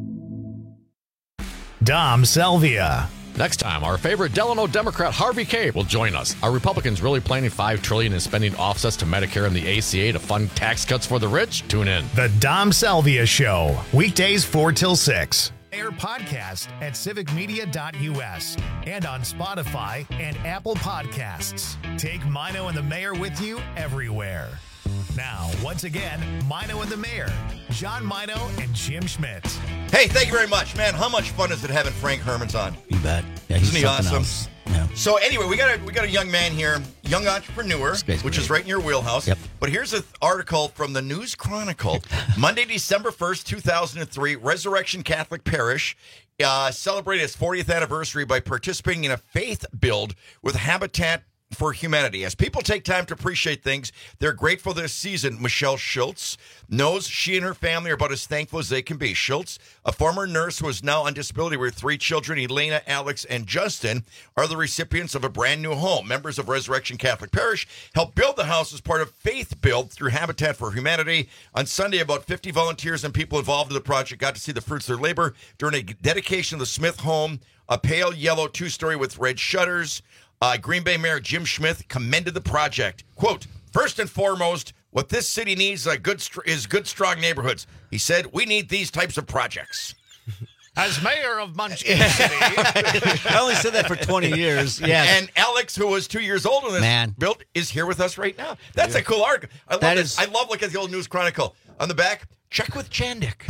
Dom Salvia. Next time, our favorite Delano Democrat Harvey Kaye will join us. Are Republicans really planning five trillion dollars in spending offsets to Medicare and the A C A to fund tax cuts for the rich? Tune in. The Dom Salvia Show, weekdays four till six. Air podcast at civic media dot U S and on Spotify and Apple Podcasts. Take Mino and the Mayor with you everywhere. Now, once again, Mino and the Mayor, John Mino and Jim Schmidt. Hey, thank you very much, man. How much fun is it having Frank Hermans on? You bet. Yeah, he's Isn't he something awesome? else. Yeah. So anyway, we got a we got a young man here, young entrepreneur, which great. is right in your wheelhouse. Yep. But here's an article from the News Chronicle, Monday, December first, two thousand three. Resurrection Catholic Parish uh, celebrated its fortieth anniversary by participating in a faith build with Habitat for Humanity. As people take time to appreciate things, they're grateful this season. Michelle Schultz knows she and her family are about as thankful as they can be. Schultz, a former nurse who is now on disability with three children, Elena, Alex, and Justin, are the recipients of a brand new home. Members of Resurrection Catholic Parish helped build the house as part of Faith Build through Habitat for Humanity. On Sunday, about fifty volunteers and people involved in the project got to see the fruits of their labor during a dedication of the Smith home, a pale yellow two-story with red shutters. Uh, Green Bay Mayor Jim Schmidt commended the project. Quote, first and foremost, what this city needs are good, is good, strong neighborhoods. He said, we need these types of projects. As mayor of Munchkin City. I only said that for twenty years. Yes. And Alex, who was two years old when this Man. built, is here with us right now. That's a cool article. I love That this. is- I love looking at the old News Chronicle. On the back, check with Chandic.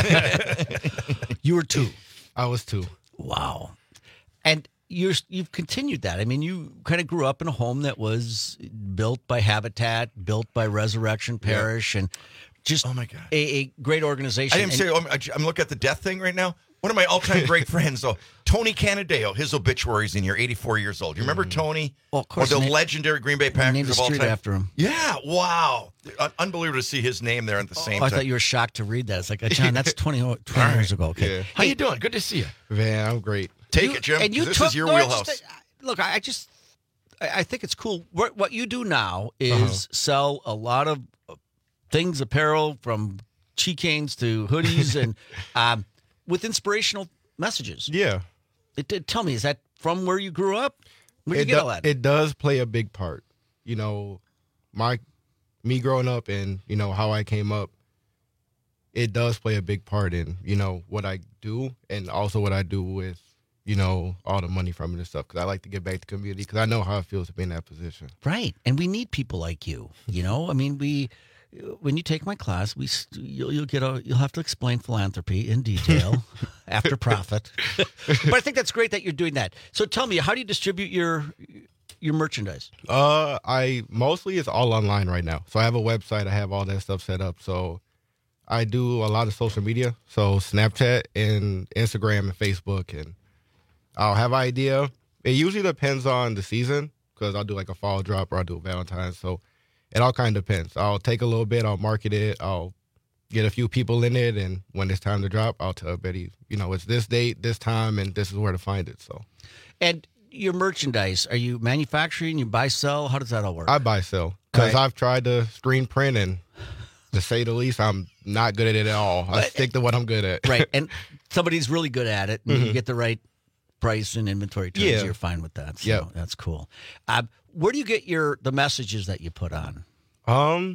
You were two. I was two. Wow. And you're, you've continued that. I mean, you kind of grew up in a home that was built by Habitat, built by Resurrection Parish, and just oh my God. A, a great organization. I didn't say, I'm, I'm looking at the death thing right now. One of my all-time great friends, though, Tony Canadeo, his obituary's in here, eighty-four years old. You remember Tony? Well, of course. Or the Na- legendary Green Bay Packers named a of all street time. after him. Yeah, wow. Un- unbelievable to see his name there at the same Oh, I time. thought you were shocked to read that. It's like, John, that's twenty, twenty All years right. ago. Okay. Yeah. How you doing? Good to see you. Man, I'm great. Take You- it, Jim. And you this took, is your no, I wheelhouse. just- look, I I just, I I think it's cool. What, what you do now is Uh-huh. sell a lot of things, apparel, from chicanes to hoodies, and um, with inspirational messages. Yeah. It, it, tell me, is that from where you grew up? Where did it you get do- all that? It does play a big part. You know, my me growing up and, you know, how I came up, it does play a big part in, you know, what I do and also what I do with, you know, all the money from it and stuff. Because I like to give back to the community because I know how it feels to be in that position. Right. And we need people like you. You know, I mean, we, when you take my class, we st- you'll, you'll get a, you'll have to explain philanthropy in detail after profit. But I think that's great that you're doing that. So tell me, how do you distribute your your merchandise? Uh, I mostly it's all online right now. So I have a website. I have all that stuff set up. So I do a lot of social media. So Snapchat and Instagram and Facebook, and I'll have an idea. It usually depends on the season because I'll do like a fall drop or I'll do a Valentine's. So it all kind of depends. I'll take a little bit. I'll market it. I'll get a few people in it, and when it's time to drop, I'll tell everybody, you know, it's this date, this time, and this is where to find it. So, And your merchandise, are you manufacturing? You buy, sell? How does that all work? I buy sell because Right. I've tried to screen print, and to say the least, I'm not good at it at all. I stick to what I'm good at. Right. And somebody's really good at it, and you Mhm. get the right price and inventory terms, Yeah. you're fine with that. So Yep. that's cool. Uh, where do you get your the messages that you put on? Um,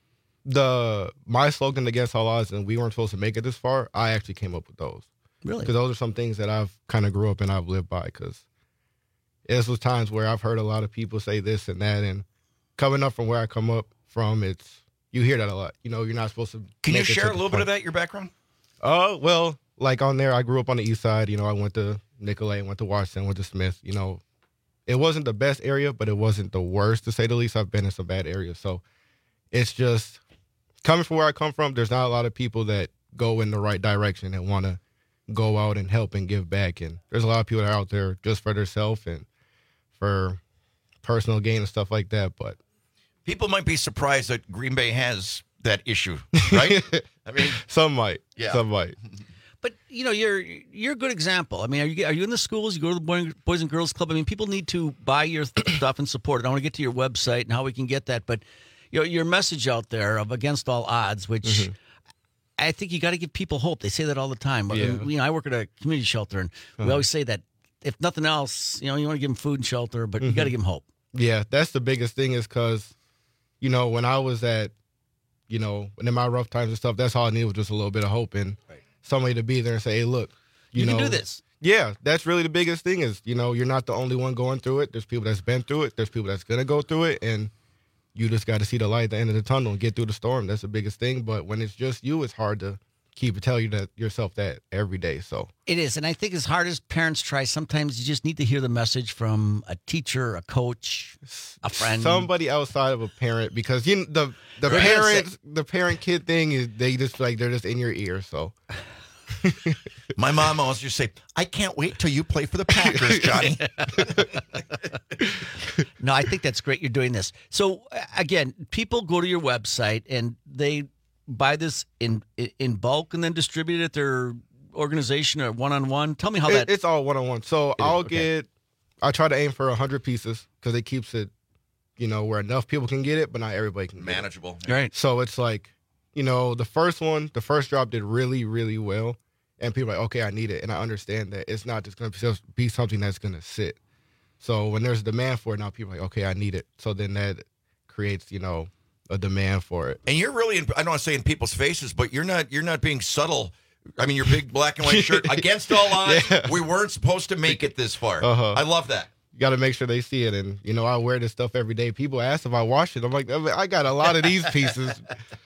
the my slogan against all odds, and we weren't supposed to make it this far. I actually came up with those. Really? Because those are some things that I've kind of grew up and I've lived by. Because there's those times where I've heard a lot of people say this and that, and coming up from where I come up from, it's you hear that a lot. You know, you're not supposed to. Can you make it share to a the little bit point. of that, your background? Uh, well, like on there, I grew up on the east side. You know, I went to Nicolay, went to Washington, went to Smith. You know, it wasn't the best area, but it wasn't the worst, to say the least. I've been in some bad areas. So it's just coming from where I come from, there's not a lot of people that go in the right direction and want to go out and help and give back. And there's a lot of people that are out there just for themselves and for personal gain and stuff like that. But People might be surprised that Green Bay has that issue, right? I mean, some might. Yeah. Some might. But you know, you're you're a good example. I mean, are you are you in the schools? You go to the Boy, Boys and Girls Club. I mean, people need to buy your stuff and support it. I want to get to your website and how we can get that. But you know, your message out there of against all odds, which mm-hmm. I think you got to give people hope. They say that all the time. But, Yeah. you know, I work at a community shelter, and Uh-huh. we always say that if nothing else, you know, you want to give them food and shelter, but you got to give them hope. Yeah, that's the biggest thing is because, you know, when I was at, you know, in my rough times and stuff, that's all I needed was just a little bit of hope and somebody to be there and say, hey, look, you, You know. can do this. Yeah, that's really the biggest thing is, you know, you're not the only one going through it. There's people that's been through it. There's people that's going to go through it. And you just got to see the light at the end of the tunnel and get through the storm. That's the biggest thing. But when it's just you, it's hard to keep tell you that yourself that every day. So It is, and I think as hard as parents try, sometimes you just need to hear the message from a teacher, a coach, a friend, somebody outside of a parent, because you know, the the Right. parents the parent kid thing is they just like they're just in your ear. So My mom always used to say, I can't wait till you play for the Packers, Johnny. No, I think that's great. You're doing this. So uh, again, people go to your website and they buy this in in bulk and then distribute it at their organization or one on one. Tell me how It- that. it's all one on one. So It is, I'll okay. get I try to aim for a hundred pieces because it keeps it, you know, where enough people can get it, but not everybody can get Manageable. it. Right. So it's like, you know, the first one, the first drop did really, really well. And people are like, okay, I need it. And I understand that it's not just going to be something that's going to sit. So when there's demand for it, now people are like, okay, I need it. So then that creates, you know, a demand for it. And you're really, in, I don't want to say in people's faces, but you're not you're not being subtle. I mean, your big black and white shirt, against all odds, Yeah. we weren't supposed to make it this far. Uh-huh. I love that. You got to make sure they see it. And, you know, I wear this stuff every day. People ask if I wash it. I'm like, I got a lot of these pieces.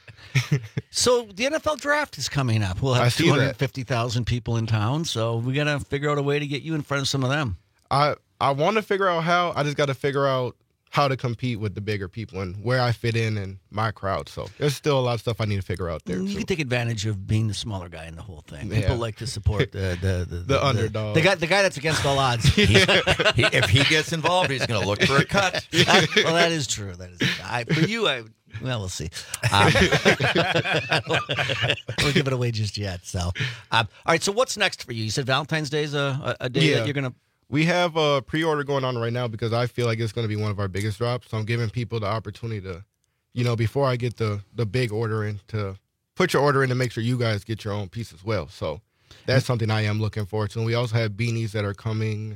So the N F L draft is coming up. We'll I have see two that. hundred fifty thousand people in town, so we got to figure out a way to get you in front of some of them. I I want to figure out how. I just got to figure out how to compete with the bigger people and where I fit in and my crowd. So there's still a lot of stuff I need to figure out there. You too. can take advantage of being the smaller guy in the whole thing. Yeah. People like to support the the the, The underdog. the guy the guy that's against all odds. He, if he gets involved, he's going to look for a cut. I- well, that is true. That is I, for you. I well, we'll see. Um, I won't give it away just yet. So, um, all right. So, what's next for you? You said Valentine's Day is a, a day that you're gonna. We have a pre-order going on right now because I feel like it's going to be one of our biggest drops. So I'm giving people the opportunity to, you know, before I get the the big order in, to put your order in to make sure you guys get your own piece as well. So that's something I am looking forward to. And we also have beanies that are coming.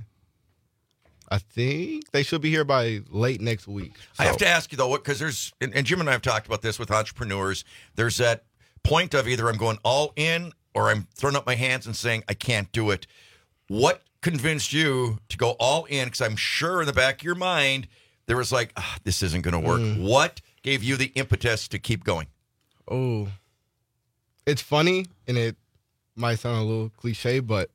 I think they should be here by late next week. I have to ask you, though, because there's, and, and Jim and I have talked about this with entrepreneurs, there's that point of either I'm going all in or I'm throwing up my hands and saying, I can't do it. What convinced you to go all in? Because I'm sure in the back of your mind, there was like, ah, this isn't going to work. Mm. What gave you the impetus to keep going? Oh, it's funny, and it might sound a little cliche, but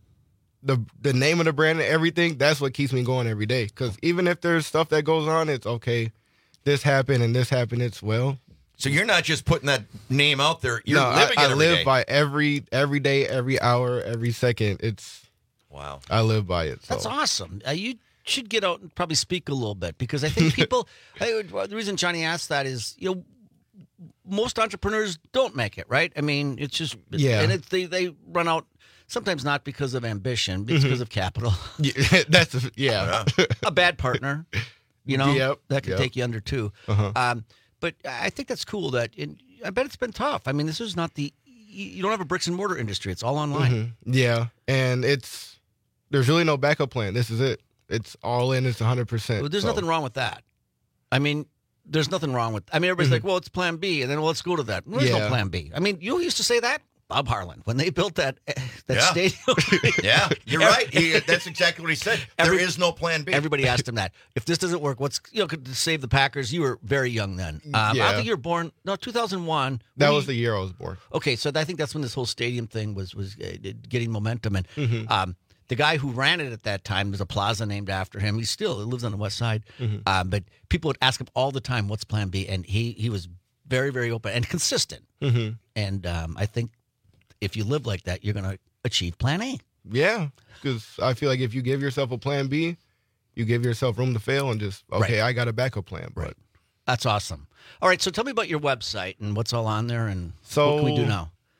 the the name of the brand and everything, that's what keeps me going every day. Because even if there's stuff that goes on, it's okay, this happened and this happened, it's well. So you're not just putting that name out there. You're no, living I, it I every live day. by every every day, every hour, every second. It's wow. I live by it. So. That's awesome. Uh, you should get out and probably speak a little bit because I think people. I, the reason Johnny asked that is, you know, most entrepreneurs don't make it, right? I mean, it's just it's, Yeah. and it's, they they run out. Sometimes not because of ambition, but it's Mhm. because of capital. Yeah, that's a, yeah. a bad partner, you know, Yep, that could yep. take you under two. Uh-huh. Um, but I think that's cool. That and I bet it's been tough. I mean, this is not the you don't have a bricks and mortar industry. It's all online. Mhm. Yeah, and it's there's really no backup plan. This is it. It's all in. It's one hundred percent. Well, there's so. nothing wrong with that. I mean, there's nothing wrong with. I mean, everybody's Mhm. like, "Well, it's Plan B," and then well, let's go to that. Well, there's no Yeah. Plan B. I mean, you used to say that, Bob Harlan, when they built that that Yeah. stadium. Yeah, you're right. He, that's exactly what he said. Every- there is no plan B. Everybody asked him that. If this doesn't work, what's you know could save the Packers? You were very young then. Um, I Yeah. think you were born no two thousand one. That When was you- the year I was born. Okay, so I think that's when this whole stadium thing was was uh, getting momentum, and Mhm. um, the guy who ran it at that time was a plaza named after him. He still lives on the west side, Mhm. um, but people would ask him all the time, "What's Plan B?" And he he was very very open and consistent. Mm-hmm. And um, I think if you live like that, you're going to achieve Plan A. Yeah, because I feel like if you give yourself a plan B, you give yourself room to fail and just okay, I got a backup plan. But That's awesome. All right, so tell me about your website and what's all on there, and So what can we do now?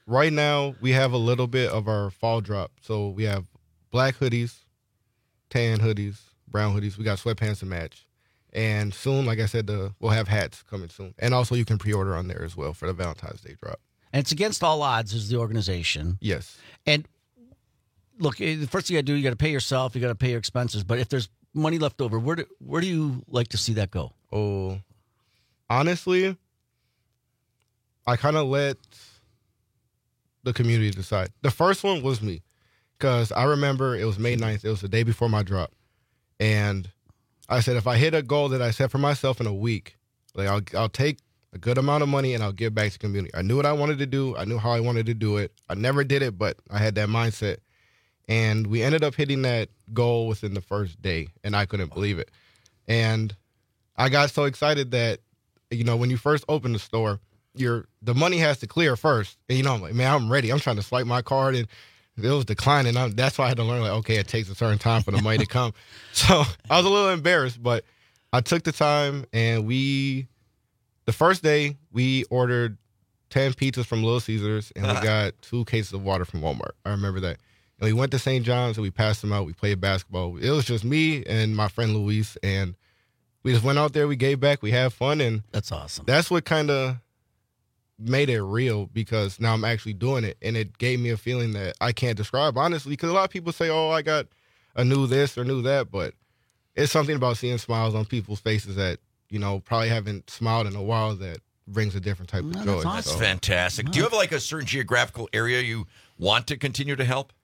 right now we have a little bit of our fall drop. So we have black hoodies, tan hoodies, brown hoodies. We got sweatpants to match. And soon, like I said, the, we'll have hats coming soon. And also you can pre-order on there as well for the Valentine's Day drop. And it's Against All Odds is the organization. Yes. And look, the first thing you got to do, you got to pay yourself, you got to pay your expenses. But if there's money left over, where do, where do you like to see that go? Oh, honestly, I kind of let the community decide. The first one was me because I remember it was May ninth. It was the day before my drop. And I said, if I hit a goal that I set for myself in a week, like I'll, I'll take a good amount of money and I'll give back to the community. I knew what I wanted to do. I knew how I wanted to do it. I never did it, but I had that mindset. And we ended up hitting that goal within the first day, and I couldn't believe it. And I got so excited that, you know, when you first open the store, you're, the money has to clear first. And, you know, I'm like, man, I'm ready. I'm trying to swipe my card, and it was declining. I'm, that's why I had to learn, like, okay, it takes a certain time for the money to come. So I was a little embarrassed, but I took the time, and we, the first day, we ordered ten pizzas from Little Caesars, and we got two cases of water from Walmart. I remember that. And we went to Saint John's, and we passed them out. We played basketball. It was just me and my friend Luis, and we just went out there. We gave back. We had fun, and that's awesome. That's what kind of made it real, because now I'm actually doing it, and it gave me a feeling that I can't describe, honestly, because a lot of people say, oh, I got a new this or new that, but it's something about seeing smiles on people's faces that, you know, probably haven't smiled in a while that brings a different type No, of joy. That's, awesome. So, that's fantastic. No. Do you have like a certain geographical area you want to continue to help?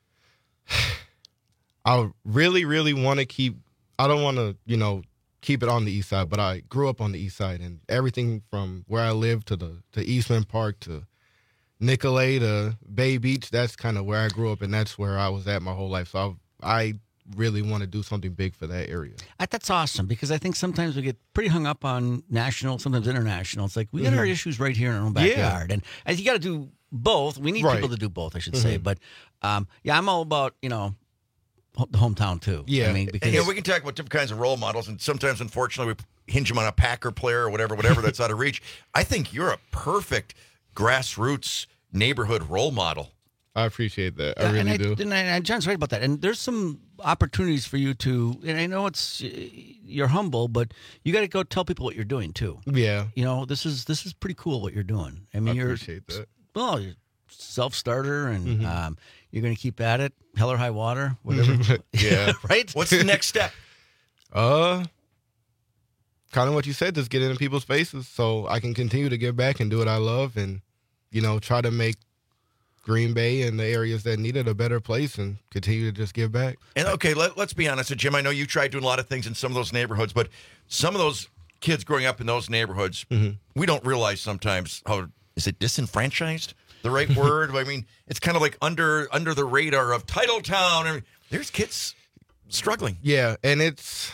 I really, really want to keep, I don't want to, you know, keep it on the east side, but I grew up on the east side, and everything from where I live to the to Eastman Park to Nicolay to Bay Beach, that's kind of where I grew up, and that's where I was at my whole life. So I, I really want to do something big for that area. I, that's awesome, because I think sometimes we get pretty hung up on national, sometimes international. It's like we got mm-hmm. our issues right here in our own backyard, yeah. and, and you got to do both. We need right. people to do both, I should mm-hmm. say. But um, yeah, I'm all about, you know, the hometown too. Yeah, I mean, because and, you know, we can talk about different kinds of role models, and sometimes, unfortunately, we hinge them on a Packer player or whatever, whatever that's out of reach. I think you're a perfect grassroots neighborhood role model. I appreciate that. I yeah, really and I, do. And, I, and John's right about that. And there's some opportunities for you to, and I know it's you're humble, but you got to go tell people what you're doing too. Yeah, you know, this is this is pretty cool what you're doing. I mean, I you're appreciate that. Well, you're self-starter, and Mm-hmm. um, you're going to keep at it, hell or high water, whatever. Yeah, right. What's the next step? Uh, kind of what you said, just get into people's faces so I can continue to give back and do what I love, and, you know, try to make Green Bay and the areas that need it a better place, and continue to just give back. And okay, let, let's be honest, Jim, I know you tried doing a lot of things in some of those neighborhoods, but some of those kids growing up in those neighborhoods, mm-hmm. we don't realize sometimes how, is it disenfranchised? The right word? I mean, it's kind of like under under the radar of Titletown. I mean, there's kids struggling. Yeah, and it's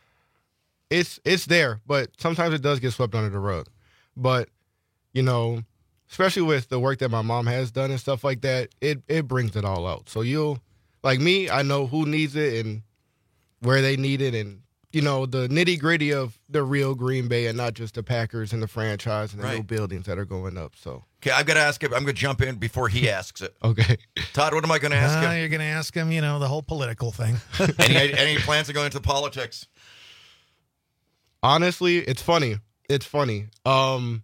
it's it's there, but sometimes it does get swept under the rug. But, you know, especially with the work that my mom has done and stuff like that, it it brings it all out. So you'll, like me, I know who needs it and where they need it, and, you know, the nitty gritty of the real Green Bay, and not just the Packers and the franchise and the right. new buildings that are going up. So. Okay, I've got to ask him. I'm going to jump in before he asks it. Okay. Todd, what am I going to ask uh, him? You're going to ask him, you know, the whole political thing. any, any plans to go into politics? Honestly, it's funny. It's funny. Um,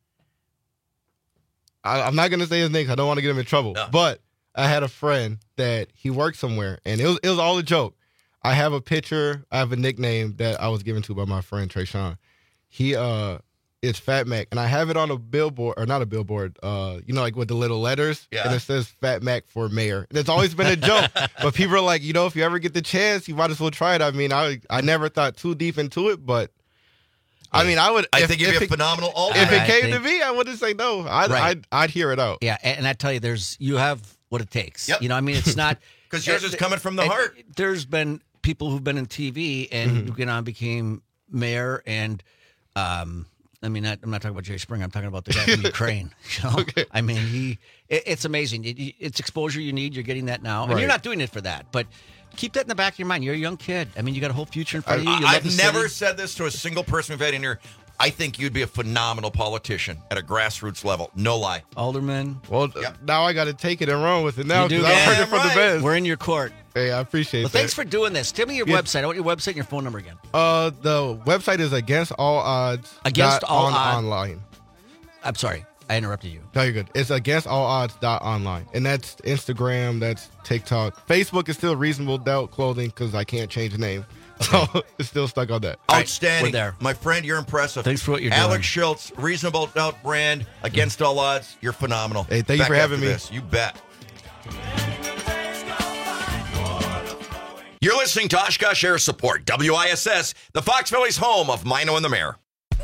I, I'm not going to say his name 'cause I don't want to get him in trouble. No. But I had a friend that he worked somewhere, and it was it was all a joke. I have a picture. I have a nickname that I was given to by my friend Trayshawn. He uh. It's Fat Mac, and I have it on a billboard, or not a billboard, uh, you know, like with the little letters, yeah. and it says Fat Mac for mayor. And it's always been a joke, but people are like, you know, if you ever get the chance, you might as well try it. I mean, I I never thought too deep into it, but I mean, I would. I if, think it'd if be a it, phenomenal alt. If it I came think, to me, I wouldn't say no. I'd, right. I'd I'd hear it out. Yeah, and I tell you, there's you have what it takes. Yep. You know, I mean, it's not because yours is coming from the and heart. There's been people who've been in T V and Mm-hmm. you know became mayor, and um. I mean, I'm not talking about Jay Springer. I'm talking about the guy from Ukraine. You know? Okay. I mean, he. It, it's amazing. It, it's exposure you need. You're getting that now, and Right. you're not doing it for that. But keep that in the back of your mind. You're a young kid. I mean, you got a whole future in front of you. you I've love the never city. said this to a single person we've had in here. I think you'd be a phenomenal politician at a grassroots level. No lie. Alderman. Well, Yep. now I got to take it and run with it now You do, because I man. heard it from Right. the best. We're in your court. Hey, I appreciate Well, that. thanks for doing this. Tell me your Yeah. website. I want your website and your phone number again. Uh, the website is against all odds. Against dot all on, odds. online. I'm sorry. I interrupted you. No, you're good. It's against all odds dot online, and that's Instagram, that's TikTok, Facebook is still Reasonable Doubt Clothing because I can't change the name, so it's still stuck on that. Outstanding. we're there. My friend, you're impressive. Thanks for what you're Alex doing. Schultz, Reasonable Doubt brand, Against All Odds. You're phenomenal. Hey, thank you Back for having after me. This. You bet. You're listening to Oshkosh Air Support, W I S S, the Fox Valley's home of Mino and the Mayor.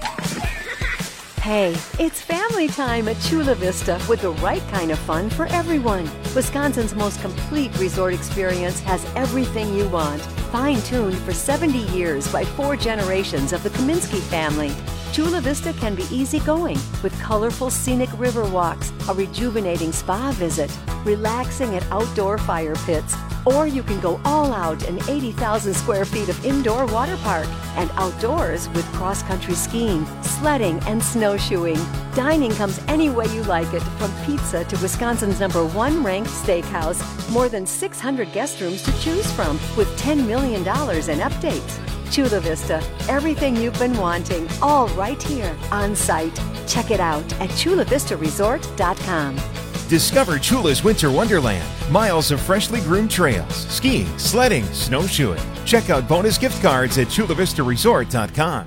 Hey, it's family time at Chula Vista with the right kind of fun for everyone. Wisconsin's most complete resort experience has everything you want. Fine-tuned for seventy years by four generations of the Kaminsky family. Chula Vista can be easygoing with colorful scenic river walks, a rejuvenating spa visit, relaxing at outdoor fire pits, or you can go all out in eighty thousand square feet of indoor water park and outdoors with cross-country skiing, sledding, and snowshoeing. Dining comes any way you like it, from pizza to Wisconsin's number one ranked steakhouse. More than six hundred guest rooms to choose from with ten million dollars in updates. Chula Vista, everything you've been wanting, all right here on site. Check it out at chula vista resort dot com. Discover Chula's Winter Wonderland. Miles of freshly groomed trails, skiing, sledding, snowshoeing. Check out bonus gift cards at chula vista resort dot com.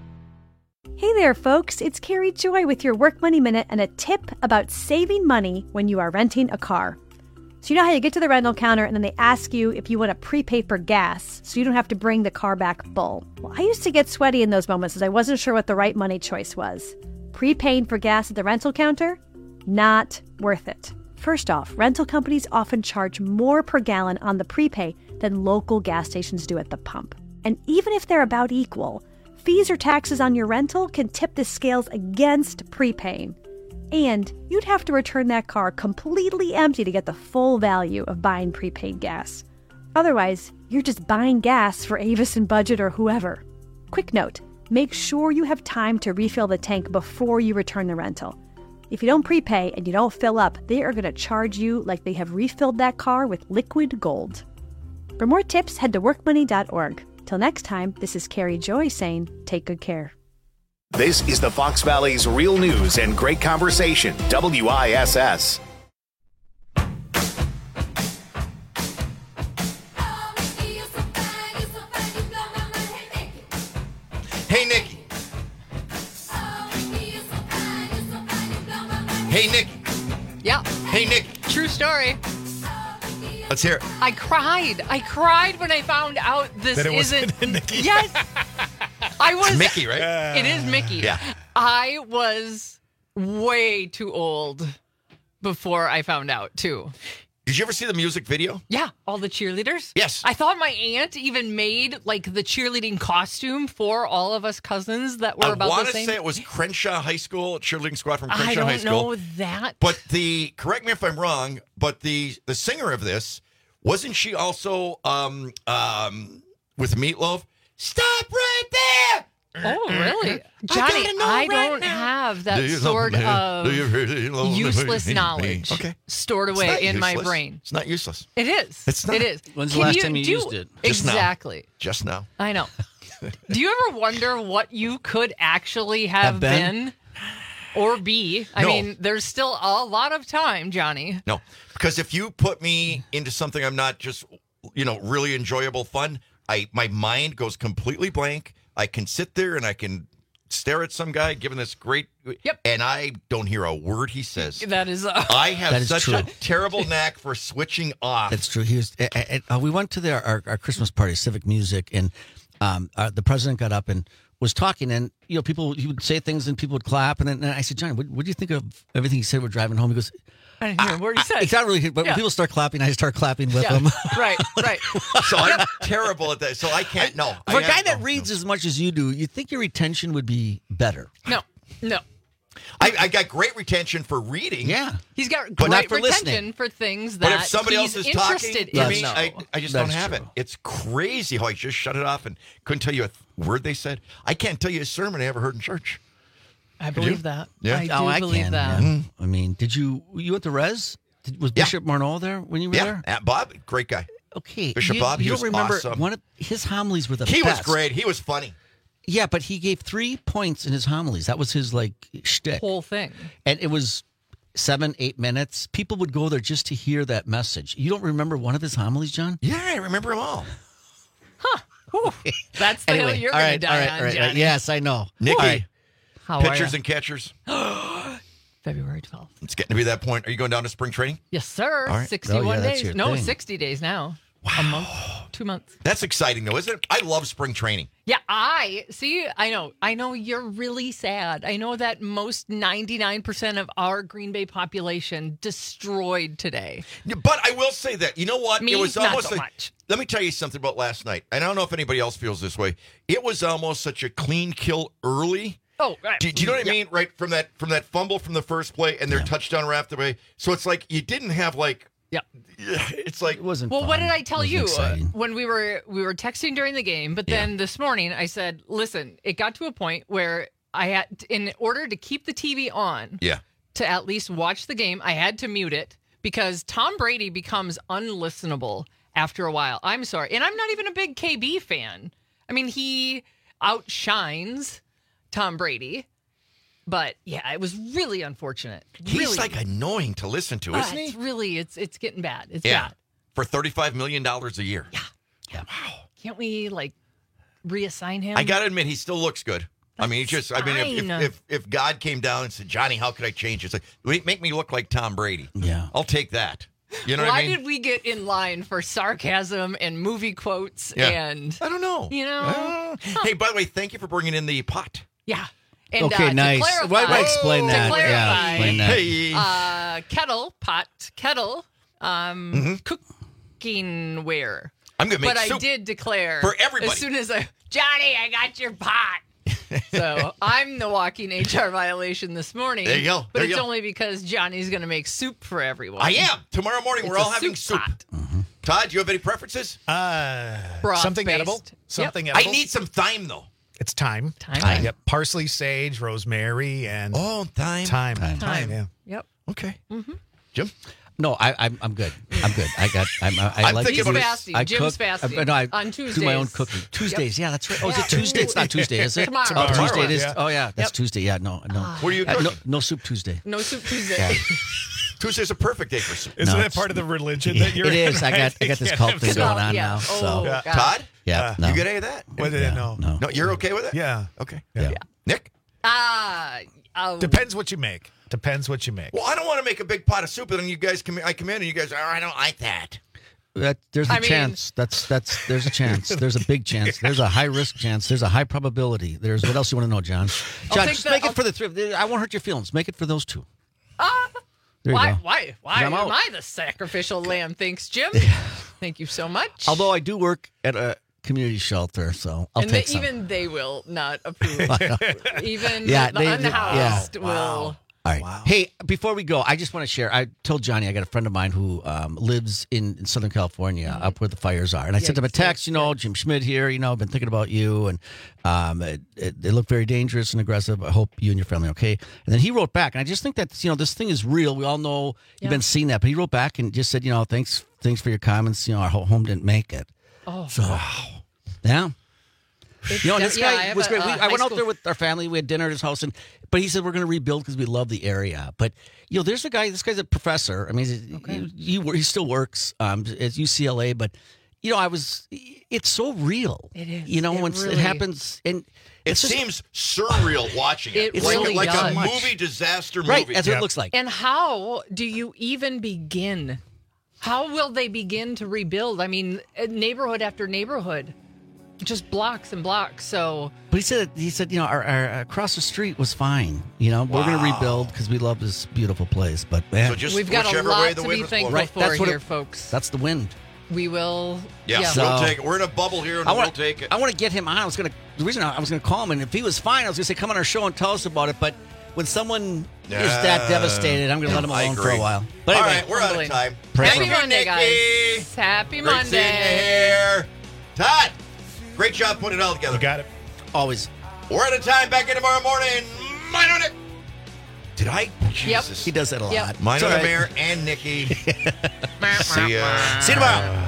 Hey there, folks. It's Carrie Joy with your Work Money Minute and a tip about saving money when you are renting a car. So you know how you get to the rental counter and then they ask you if you want to prepay for gas so you don't have to bring the car back full. Well, I used to get sweaty in those moments as I wasn't sure what the right money choice was. Prepaying for gas at the rental counter? Not worth it. First off, rental companies often charge more per gallon on the prepay than local gas stations do at the pump. And even if they're about equal, fees or taxes on your rental can tip the scales against prepaying. And you'd have to return that car completely empty to get the full value of buying prepaid gas. Otherwise, you're just buying gas for Avis and Budget or whoever. Quick note, make sure you have time to refill the tank before you return the rental. If you don't prepay and you don't fill up, they are going to charge you like they have refilled that car with liquid gold. For more tips, head to work money dot org. Till next time, this is Carrie Joy saying, take good care. This is the Fox Valley's real news and great conversation, W I S S. Hey, Nikki. Hey, Nikki. Yeah. Hey, Nikki. True story. Let's hear it. I cried. I cried when I found out this That it isn't. wasn't Nikki. Yes. I was. It's Mickey, right? It is Mickey. Yeah. I was way too old before I found out, too. Did you ever see the music video? Yeah, all the cheerleaders. Yes. I thought my aunt even made like the cheerleading costume for all of us cousins that were I about want the to same. say it was Crenshaw High School, cheerleading squad from I Crenshaw don't High School. know that. But the correct me if I'm wrong, but the the singer of this, wasn't she also um um with Meatloaf? Stop right there. Oh, really? I Johnny, gotta know I, right don't now. have that Do you sort love me? of Do you really love me? useless knowledge Okay. stored It's away not in my useless. brain. It's not useless. It is. It's not. It is. When's the Can last time you do- used it? Just now. Exactly. Just now. I know. Do you ever wonder what you could actually have, Have been? been? Or be? I No. mean, there's still a lot of time, Johnny. No, because if you put me into something I'm not just, you know, really enjoyable fun, I my mind goes completely blank. I can sit there and I can stare at some guy giving this great, yep. and I don't hear a word he says. That is. Uh, I have That is such true. a terrible knack for switching off. That's true. He was, uh, uh, uh, we went to their, our, our Christmas party, Civic Music, and um, uh, the president got up and was talking, and you know, people he would say things and people would clap, and then and I said, Johnny, what, what do you think of everything he said? We're driving home. He goes, I didn't hear a word he said. it's not really, but Yeah. when people start clapping, I start clapping with Yeah. them. Right, right. So I'm terrible at that. So I can't. No, For I a guy have- that no, reads as much as you do, you think your retention would be better. No, no. I, I got great retention for reading. Yeah. He's got But great not for retention listening. for things But that if somebody he's else is talking, interested to in. me, I, I just That's don't have true. it. It's crazy how I just shut it off and couldn't tell you a th- word they said. I can't tell you a sermon I ever heard in church. I Could believe you? that. Yeah. I do oh, I believe can, that. man. I mean, did you you went to Res? Did, was Yeah. Bishop Marneau there when you were Yeah, there? uh, Bob, great guy. Okay, Bishop you, Bob, he you was don't remember awesome. one of his homilies were the He best. was great. He was funny. Yeah, but he gave three points in his homilies. That was his like shtick, Whole thing. and it was seven, eight minutes. People would go there just to hear that message. You don't remember one of his homilies, John? Yeah, I remember them all. That's the Anyway, hill you're all going right, to all die right, on, all right, Johnny. Yes, I know. Nikki, All right. How are pitchers ya? and catchers. February twelfth. It's getting to be that point. Are you going down to spring training? Yes, sir. All right. sixty-one Oh, yeah, that's days. your No, thing. sixty days now. Wow. A month. Two months. That's exciting, though, isn't it? I love spring training. Yeah, I see. I know. I know you're really sad. I know that most ninety-nine percent of our Green Bay population destroyed today. Yeah, But I will say that, you know what? Me, it was not almost so like, much. Let me tell you something about last night. I don't know if anybody else feels this way. It was almost such a clean kill early. Oh, right. Do, do you know what Yeah. I mean? Right from that from that fumble from the first play and their touchdown right after the way. So it's like you didn't have like Yeah. It's like it wasn't. Well, fun. what did I tell It you wasn't uh, exciting. when we were we were texting during the game? But then this morning I said, "Listen, it got to a point where I had, in order to keep the T V on, Yeah. to at least watch the game, I had to mute it because Tom Brady becomes unlistenable after a while. I'm sorry, and I'm not even a big K B fan. I mean, he outshines Tom Brady." But yeah, it was really unfortunate. He's really. like annoying to listen to, Ah, isn't he? It's really, it's it's getting bad. It's Yeah. bad. For thirty-five million dollars a year. Yeah. Yeah. Wow. Can't we like reassign him? I got to admit, he still looks good. I mean, he just, I mean, if, fine. if, if, if God came down and said, Johnny, how could I change? It's like, "Wait, make me look like Tom Brady. Yeah. I'll take that. You know Why what I mean? did we get in line for sarcasm and movie quotes Yeah. and I don't know. you know? Uh, Hey, by the way, thank you for bringing in the pot. Yeah. And, Okay, uh, to nice. clarify- Why- why explain to that? clarify, Yeah, explain that. Hey. Uh, kettle, pot, kettle, um, Mhm. cooking ware. I'm going to make But I soup did declare for everybody. as soon as I, Johnny, I got your pot. So I'm the walking H R violation this morning. There you go. But There it's you go. only because Johnny's going to make soup for everyone. I am. Tomorrow morning, It's we're a all having soup soup. pot. Todd, do you have any preferences? Uh, Broth something based. edible. Yep. Something I edible. need some thyme, though. It's thyme. Thyme. Thyme. Yep. Parsley, sage, rosemary, and Oh, thyme. thyme. Thyme. Thyme. Yeah. Yep. Okay. Mm-hmm. Jim? No, I, I'm I'm good. I'm good. I got. I'm. I, I I'm like thinking to about do- it. fasting. I Jim's cook, fasting I, no, I on do my own Tuesdays. cooking. Tuesdays, yeah, that's right. Oh, is Yeah. it Tuesday? It's not Tuesday, is it? Tomorrow. Oh, Tomorrow, Tuesday it is. yeah. Oh, yeah, that's Yep. Tuesday. Yeah, no, no. What are you Uh, cooking? no, no soup Tuesday. No soup Tuesday. Yeah. Tuesday's a perfect day for soup. Isn't No, that it's- part of the religion that you're It in? is. I got. I got this can't cult have thing soup. going on Yeah. now. Oh, So Yeah. God. Todd? yeah, Uh, no. You get any of that? What did Yeah, it know? no. No, you're okay with it? Yeah. Okay. Yeah. Nick? Ah, uh, Depends what you make. Depends what you make. Well, I don't want to make a big pot of soup, and then you guys come. I come in, and you guys, oh, I don't like that. That, there's a I mean- chance. That's that's. There's a chance. There's a big chance. There's a high risk chance. There's a high probability. There's what else you want to know, John? John, take just the- make I'll- it for the three. I won't hurt your feelings. Make it for those two. Ah, There you why, go. why, why I'm am out. I the sacrificial lamb? Thanks, Jim. Thank you so much. Although I do work at a community shelter, so I'll and take they, some. even they will not approve. even Yeah, the they- unhoused yeah. will. All right. Hey, before we go, I just want to share. I told Johnny I got a friend of mine who um, lives in, in Southern California, Mm-hmm. up where the fires are, and I sent him a text. You know, Jim Schmidt here. You know, I've been thinking about you, and um, it, it, they look very dangerous and aggressive. I hope you and your family are okay. And then he wrote back, and I just think that you know this thing is real. We all know you've Yeah. been seeing that, but he wrote back and just said, you know, thanks, thanks for your comments. You know, our whole home didn't make it. Oh, So, yeah. It's You know, and de- this yeah, I guy have was a, great. We, uh, I high went out school- there with our family. We had dinner at his house, and but he said we're going to rebuild because we love the area. But you know, there's a guy. This guy's a professor. I mean, he, he he still works um, at U C L A, but you know, I was. It's so real. It is. You know, It when really- it happens, and It it's just- seems surreal watching it. It like really like does. a movie disaster movie. right. That's what it looks like. And how do you even begin? How will they begin to rebuild? I mean, uh, neighborhood after neighborhood, just blocks and blocks. So But he said he said you know our, our across the street was fine. You know, we're going to Wow. rebuild because we love this beautiful place. But man, So just we've got a whichever lot way the to wind be was thankful blowing. Right, for that's what here, it- folks. that's the wind. We will. Yeah, yeah. So- we'll take it. We're in a bubble here, and I we'll want take it. I want to get him on. I was going to the reason I was going to call him, and if he was fine, I was going to say come on our show and tell us about it. But when someone Yeah. is that devastated, I'm going to let them I alone for agree. a while. But All anyway, right, we're out of time. Pray Happy for- Monday, guys. Nikki. Happy Great Monday. seeing you here. Todd, great job putting it all together. You got it. Always. We're out of time. Back in tomorrow morning. Mine on it. Did I? Yep. Jesus. He does that a lot. Yep. Mine It's on all the right. mayor and Nikki. See ya. See you tomorrow.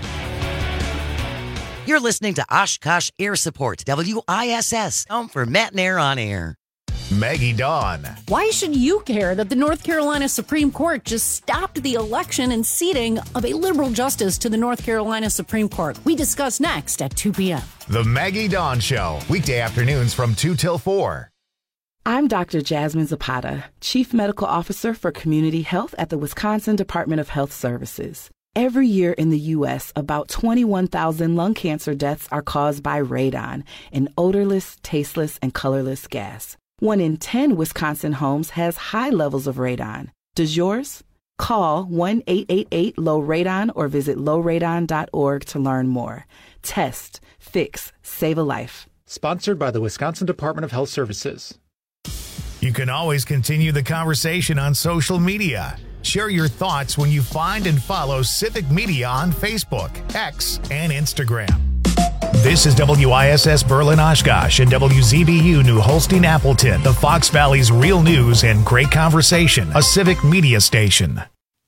You're listening to Oshkosh Air Support, W I S S, home for Matt and Air on Air. Maggie Dawn. Why should you care that the North Carolina Supreme Court just stopped the election and seating of a liberal justice to the North Carolina Supreme Court? We discuss next at two p.m. The Maggie Dawn Show. Weekday afternoons from two till four. I'm Doctor Jasmine Zapata, Chief Medical Officer for Community Health at the Wisconsin Department of Health Services. Every year in the U S, about twenty-one thousand lung cancer deaths are caused by radon, an odorless, tasteless, and colorless gas. One in ten Wisconsin homes has high levels of radon. Does yours? Call one eight eight eight low radon or visit low radon dot org to learn more. Test, fix, save a life. Sponsored by the Wisconsin Department of Health Services. You can always continue the conversation on social media. Share your thoughts when you find and follow Civic Media on Facebook, X, and Instagram. This is W I S S Berlin Oshkosh and W Z B U New Holstein Appleton, the Fox Valley's real news and great conversation, a Civic Media station.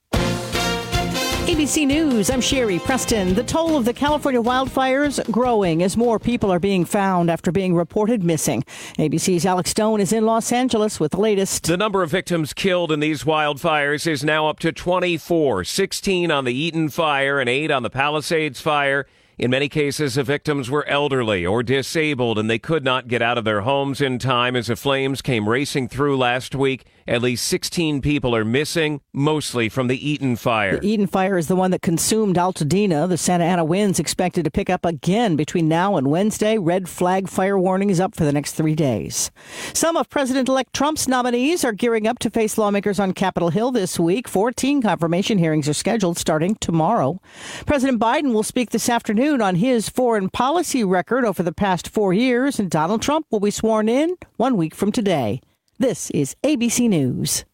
A B C News, I'm Sherry Preston. The toll of the California wildfires growing as more people are being found after being reported missing. A B C's Alex Stone is in Los Angeles with the latest. The number of victims killed in these wildfires is now up to twenty-four, sixteen on the Eaton fire and eight on the Palisades fire. In many cases, the victims were elderly or disabled, and they could not get out of their homes in time as the flames came racing through last week. At least sixteen people are missing, mostly from the Eaton fire. The Eden fire is the one that consumed Altadena. The Santa Ana winds expected to pick up again between now and Wednesday. Red flag fire warning is up for the next three days. Some of President-elect Trump's nominees are gearing up to face lawmakers on Capitol Hill this week. fourteen confirmation hearings are scheduled starting tomorrow. President Biden will speak this afternoon on his foreign policy record over the past four years, and Donald Trump will be sworn in one week from today. This is A B C News.